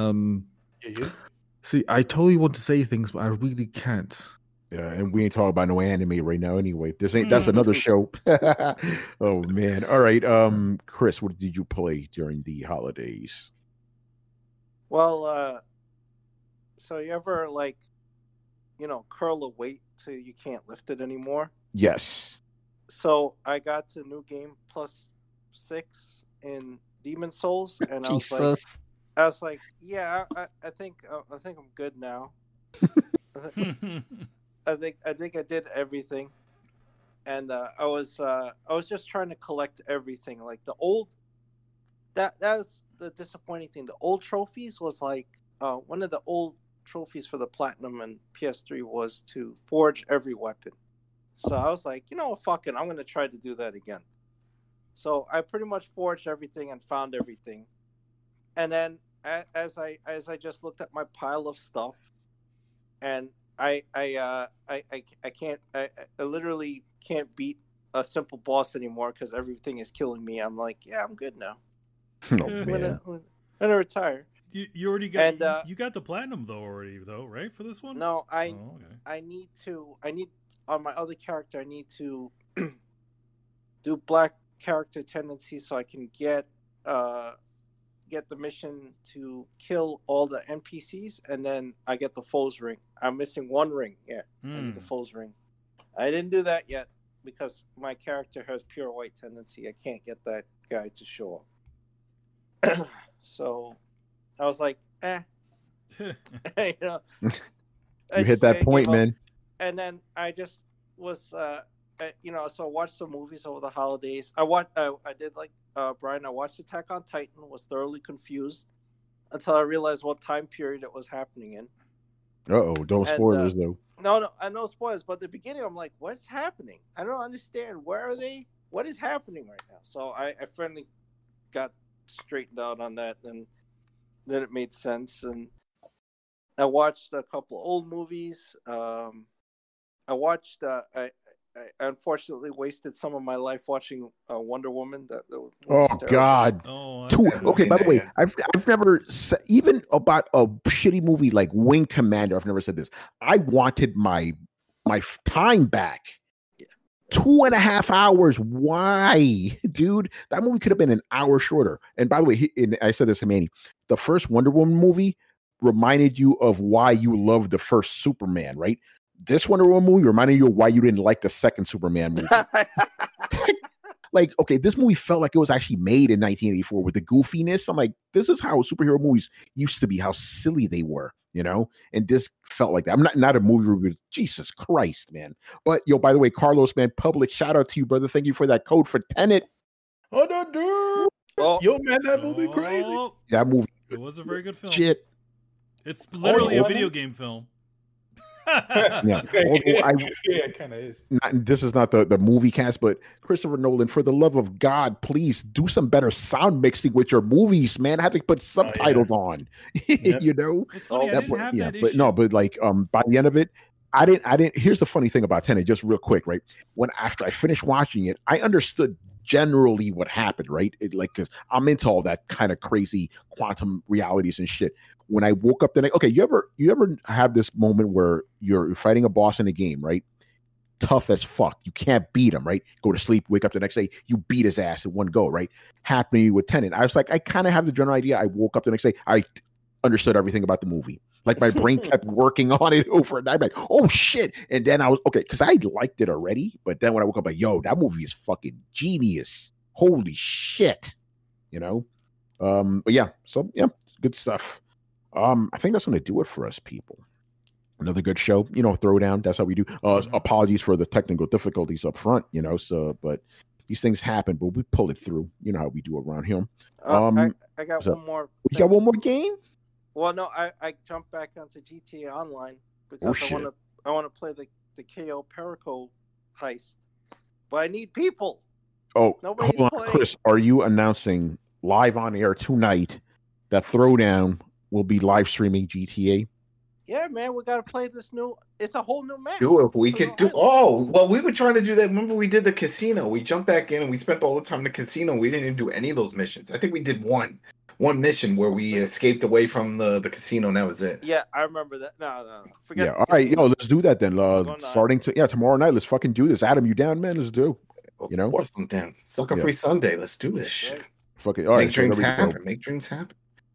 See, I totally want to say things, but I really can't. Yeah, and we ain't talking about no anime right now anyway. That's another show. Oh man. All right. Chris, what did you play during the holidays? Well, so you ever curl a weight till you can't lift it anymore? Yes. So I got to New Game +6 in Demon Souls, and I was like, yeah, I think I'm good now. I think I did everything, and I was just trying to collect everything. Like the old, that was the disappointing thing. The old trophies was like one of the old trophies for the Platinum and PS3 was to forge every weapon. So I was like, fuck it, I'm gonna try to do that again. So I pretty much forged everything and found everything, and then as I just looked at my pile of stuff, and I literally can't beat a simple boss anymore because everything is killing me. I'm like, yeah, I'm good now. I'm gonna retire. You already got you got the platinum already right, for this one? No, I need on my other character I need to do black character tendencies so I can get the mission to kill all the NPCs, and then I get the foes ring. I'm missing one ring. Yeah, I need the foes ring. I didn't do that yet because my character has pure white tendency. I can't get that guy to show up. So I was like, you hit that point, man. And then I just was, so I watched some movies over the holidays. I did like Brian. I watched Attack on Titan. Was thoroughly confused until I realized what time period it was happening in. Don't spoilers though. No, I know spoilers. But at the beginning, I'm like, what's happening? I don't understand. Where are they? What is happening right now? So I finally got straightened out on that, and then it made sense. And I watched a couple old movies. I watched. I unfortunately wasted some of my life watching Wonder Woman. God! Okay, by the way, I've never said, even about a shitty movie like Wing Commander. I've never said this. I wanted my time back. 2.5 hours. Why, dude? That movie could have been an hour shorter. And by the way, I said this to Manny. The first Wonder Woman movie reminded you of why you loved the first Superman, right? This Wonder Woman movie reminded you of why you didn't like the second Superman movie. Like, okay, this movie felt like it was actually made in 1984 with the goofiness. I'm like, this is how superhero movies used to be, how silly they were, And this felt like that. I'm not a movie review. Jesus Christ, man. But, by the way, Carlos, man, public shout out to you, brother. Thank you for that code for Tenet. Oh, no, dude. Yo, man, that movie crazy. That movie. It was a very good film. Shit. It's literally a video game film. Yeah, it kind of is. This is not the movie cast, but Christopher Nolan, for the love of God, please do some better sound mixing with your movies, man. I have to put subtitles on. Yep. It's funny, I didn't have that issue. But like by the end of it, I didn't. Here's the funny thing about Tenet, just real quick, right? After I finished watching it, I understood generally what happened, right? Because I'm into all that kind of crazy quantum realities and shit. When I woke up the next, okay, you ever have this moment where you're fighting a boss in a game, right? Tough as fuck. You can't beat him, right? Go to sleep, wake up the next day, you beat his ass in one go, right? Happening with Tenet. I was like, I kind of have the general idea. I woke up the next day, I understood everything about the movie. Like my brain kept working on it over and I'm like, oh shit. And then I was okay, because I liked it already. But then when I woke up, like, yo, that movie is fucking genius. Holy shit. But yeah, so yeah, good stuff. I think that's going to do it for us, people. Another good show, throwdown. That's how we do. Apologies for the technical difficulties up front, so, but these things happen, but we pull it through. You know how we do around here. I got one more. You got one more game? Well, no, I jumped back onto GTA Online because I want to play the KO Perico heist, but I need people. Hold on, Chris. Are you announcing live on air tonight that Throwdown will be live streaming GTA. Yeah, man, we gotta play this new. It's a whole new map. Do it. We could do. Oh, well, we were trying to do that. Remember, we did the casino. We jumped back in and we spent all the time in the casino. We didn't even do any of those missions. I think we did one mission where we escaped away from the casino, and that was it. Yeah, I remember that. No, forget. Yeah, all right, let's do that then. Starting tomorrow night. Let's fucking do this. Adam, you down, man? Let's do. Of course I'm down. Sucker Free Sunday. Let's do this shit. Fucking all right. Make dreams happen. Make dreams happen.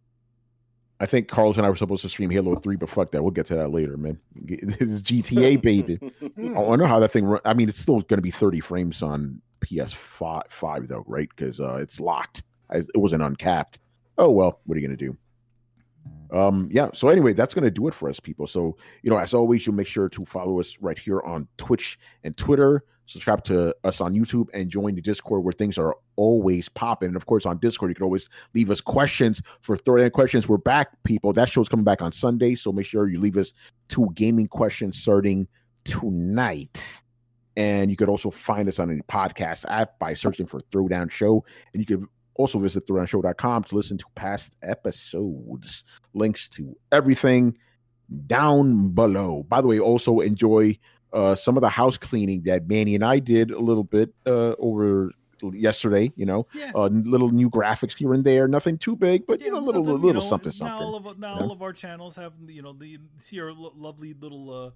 I think Carlos and I were supposed to stream Halo 3, but fuck that. We'll get to that later, man. It's GTA, baby. I know how that thing runs. I mean, it's still going to be 30 frames on PS5 though, right? Because it's locked. It wasn't uncapped. Oh, well, what are you going to do? Yeah, so anyway, that's going to do it for us, people. So, as always, you'll make sure to follow us right here on Twitch and Twitter. Subscribe to us on YouTube and join the Discord where things are always popping. And of course, on Discord, you can always leave us questions for Throwdown Questions. We're back, people. That show's coming back on Sunday, so make sure you leave us 2 gaming questions starting tonight. And you could also find us on a podcast app by searching for Throwdown Show. And you can also visit throwdownshow.com to listen to past episodes. Links to everything down below. By the way, also enjoy some of the house cleaning that Manny and I did a little bit over yesterday. Little new graphics here and there. Nothing too big, but little something. Now all of our channels have see our lovely little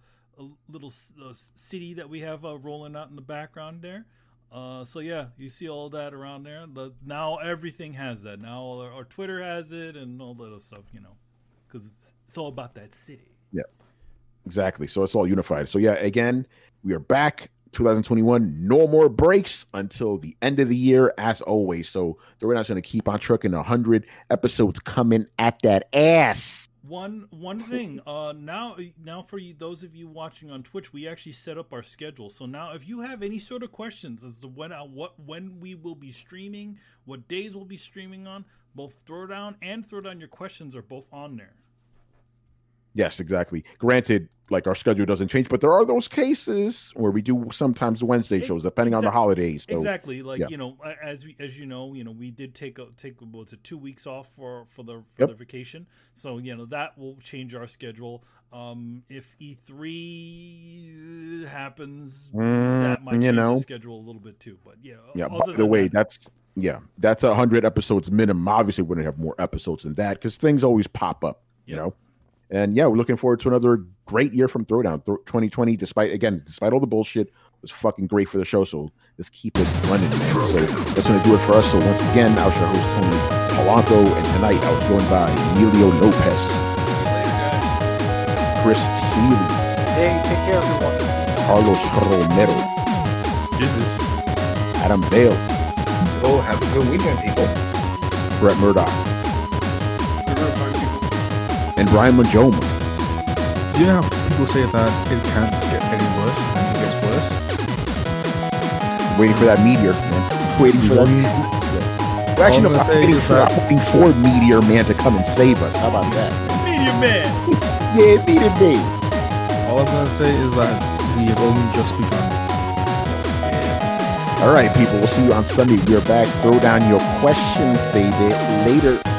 city that we have rolling out in the background there. So yeah, you see all that around there. Now everything has that. Now our Twitter has it and all that other stuff. Because it's all about that city. Yeah. Exactly. So it's all unified. So yeah, again, we are back 2021. No more breaks until the end of the year, as always. So we're not going to keep on trucking 100 episodes coming at that ass. One thing. Now for you, those of you watching on Twitch, we actually set up our schedule. So now, if you have any sort of questions as to when we will be streaming, what days we'll be streaming on, both Throwdown and Throwdown Your Questions are both on there. Yes, exactly. Granted, our schedule doesn't change, but there are those cases where we do sometimes Wednesday shows, depending on the holidays. So, exactly. As you know, we did take 2 weeks off for the vacation. So, that will change our schedule. If E3 happens, that might change the schedule a little bit too. But yeah. By the way, that's 100 episodes minimum. Obviously, we're going to have more episodes than that because things always pop up, And we're looking forward to another great year from Throwdown. 2020, despite all the bullshit, was fucking great for the show. So let's keep it running, man. So that's going to do it for us. So once again, I was your host, Tony Polanco, and tonight I was joined by Emilio Lopez, Chris Seeley, hey, take care, everyone. Carlos Romero, Jesus, Adam Bale. Oh, have a good weekend, people. Brett Murdoch. And Brian Majoma. Yeah, people say that it can't get any worse, and it gets worse. Waiting for that meteor, man. Waiting for that meteor. Yeah. Well, actually, no, I'm waiting for Meteor Man to come and save us. How about that? Meteor Man! Yeah, Meteor Man. All I'm going to say is that we have only just begun. All right, people. We'll see you on Sunday. We are back. Throw down your questions, baby. Later.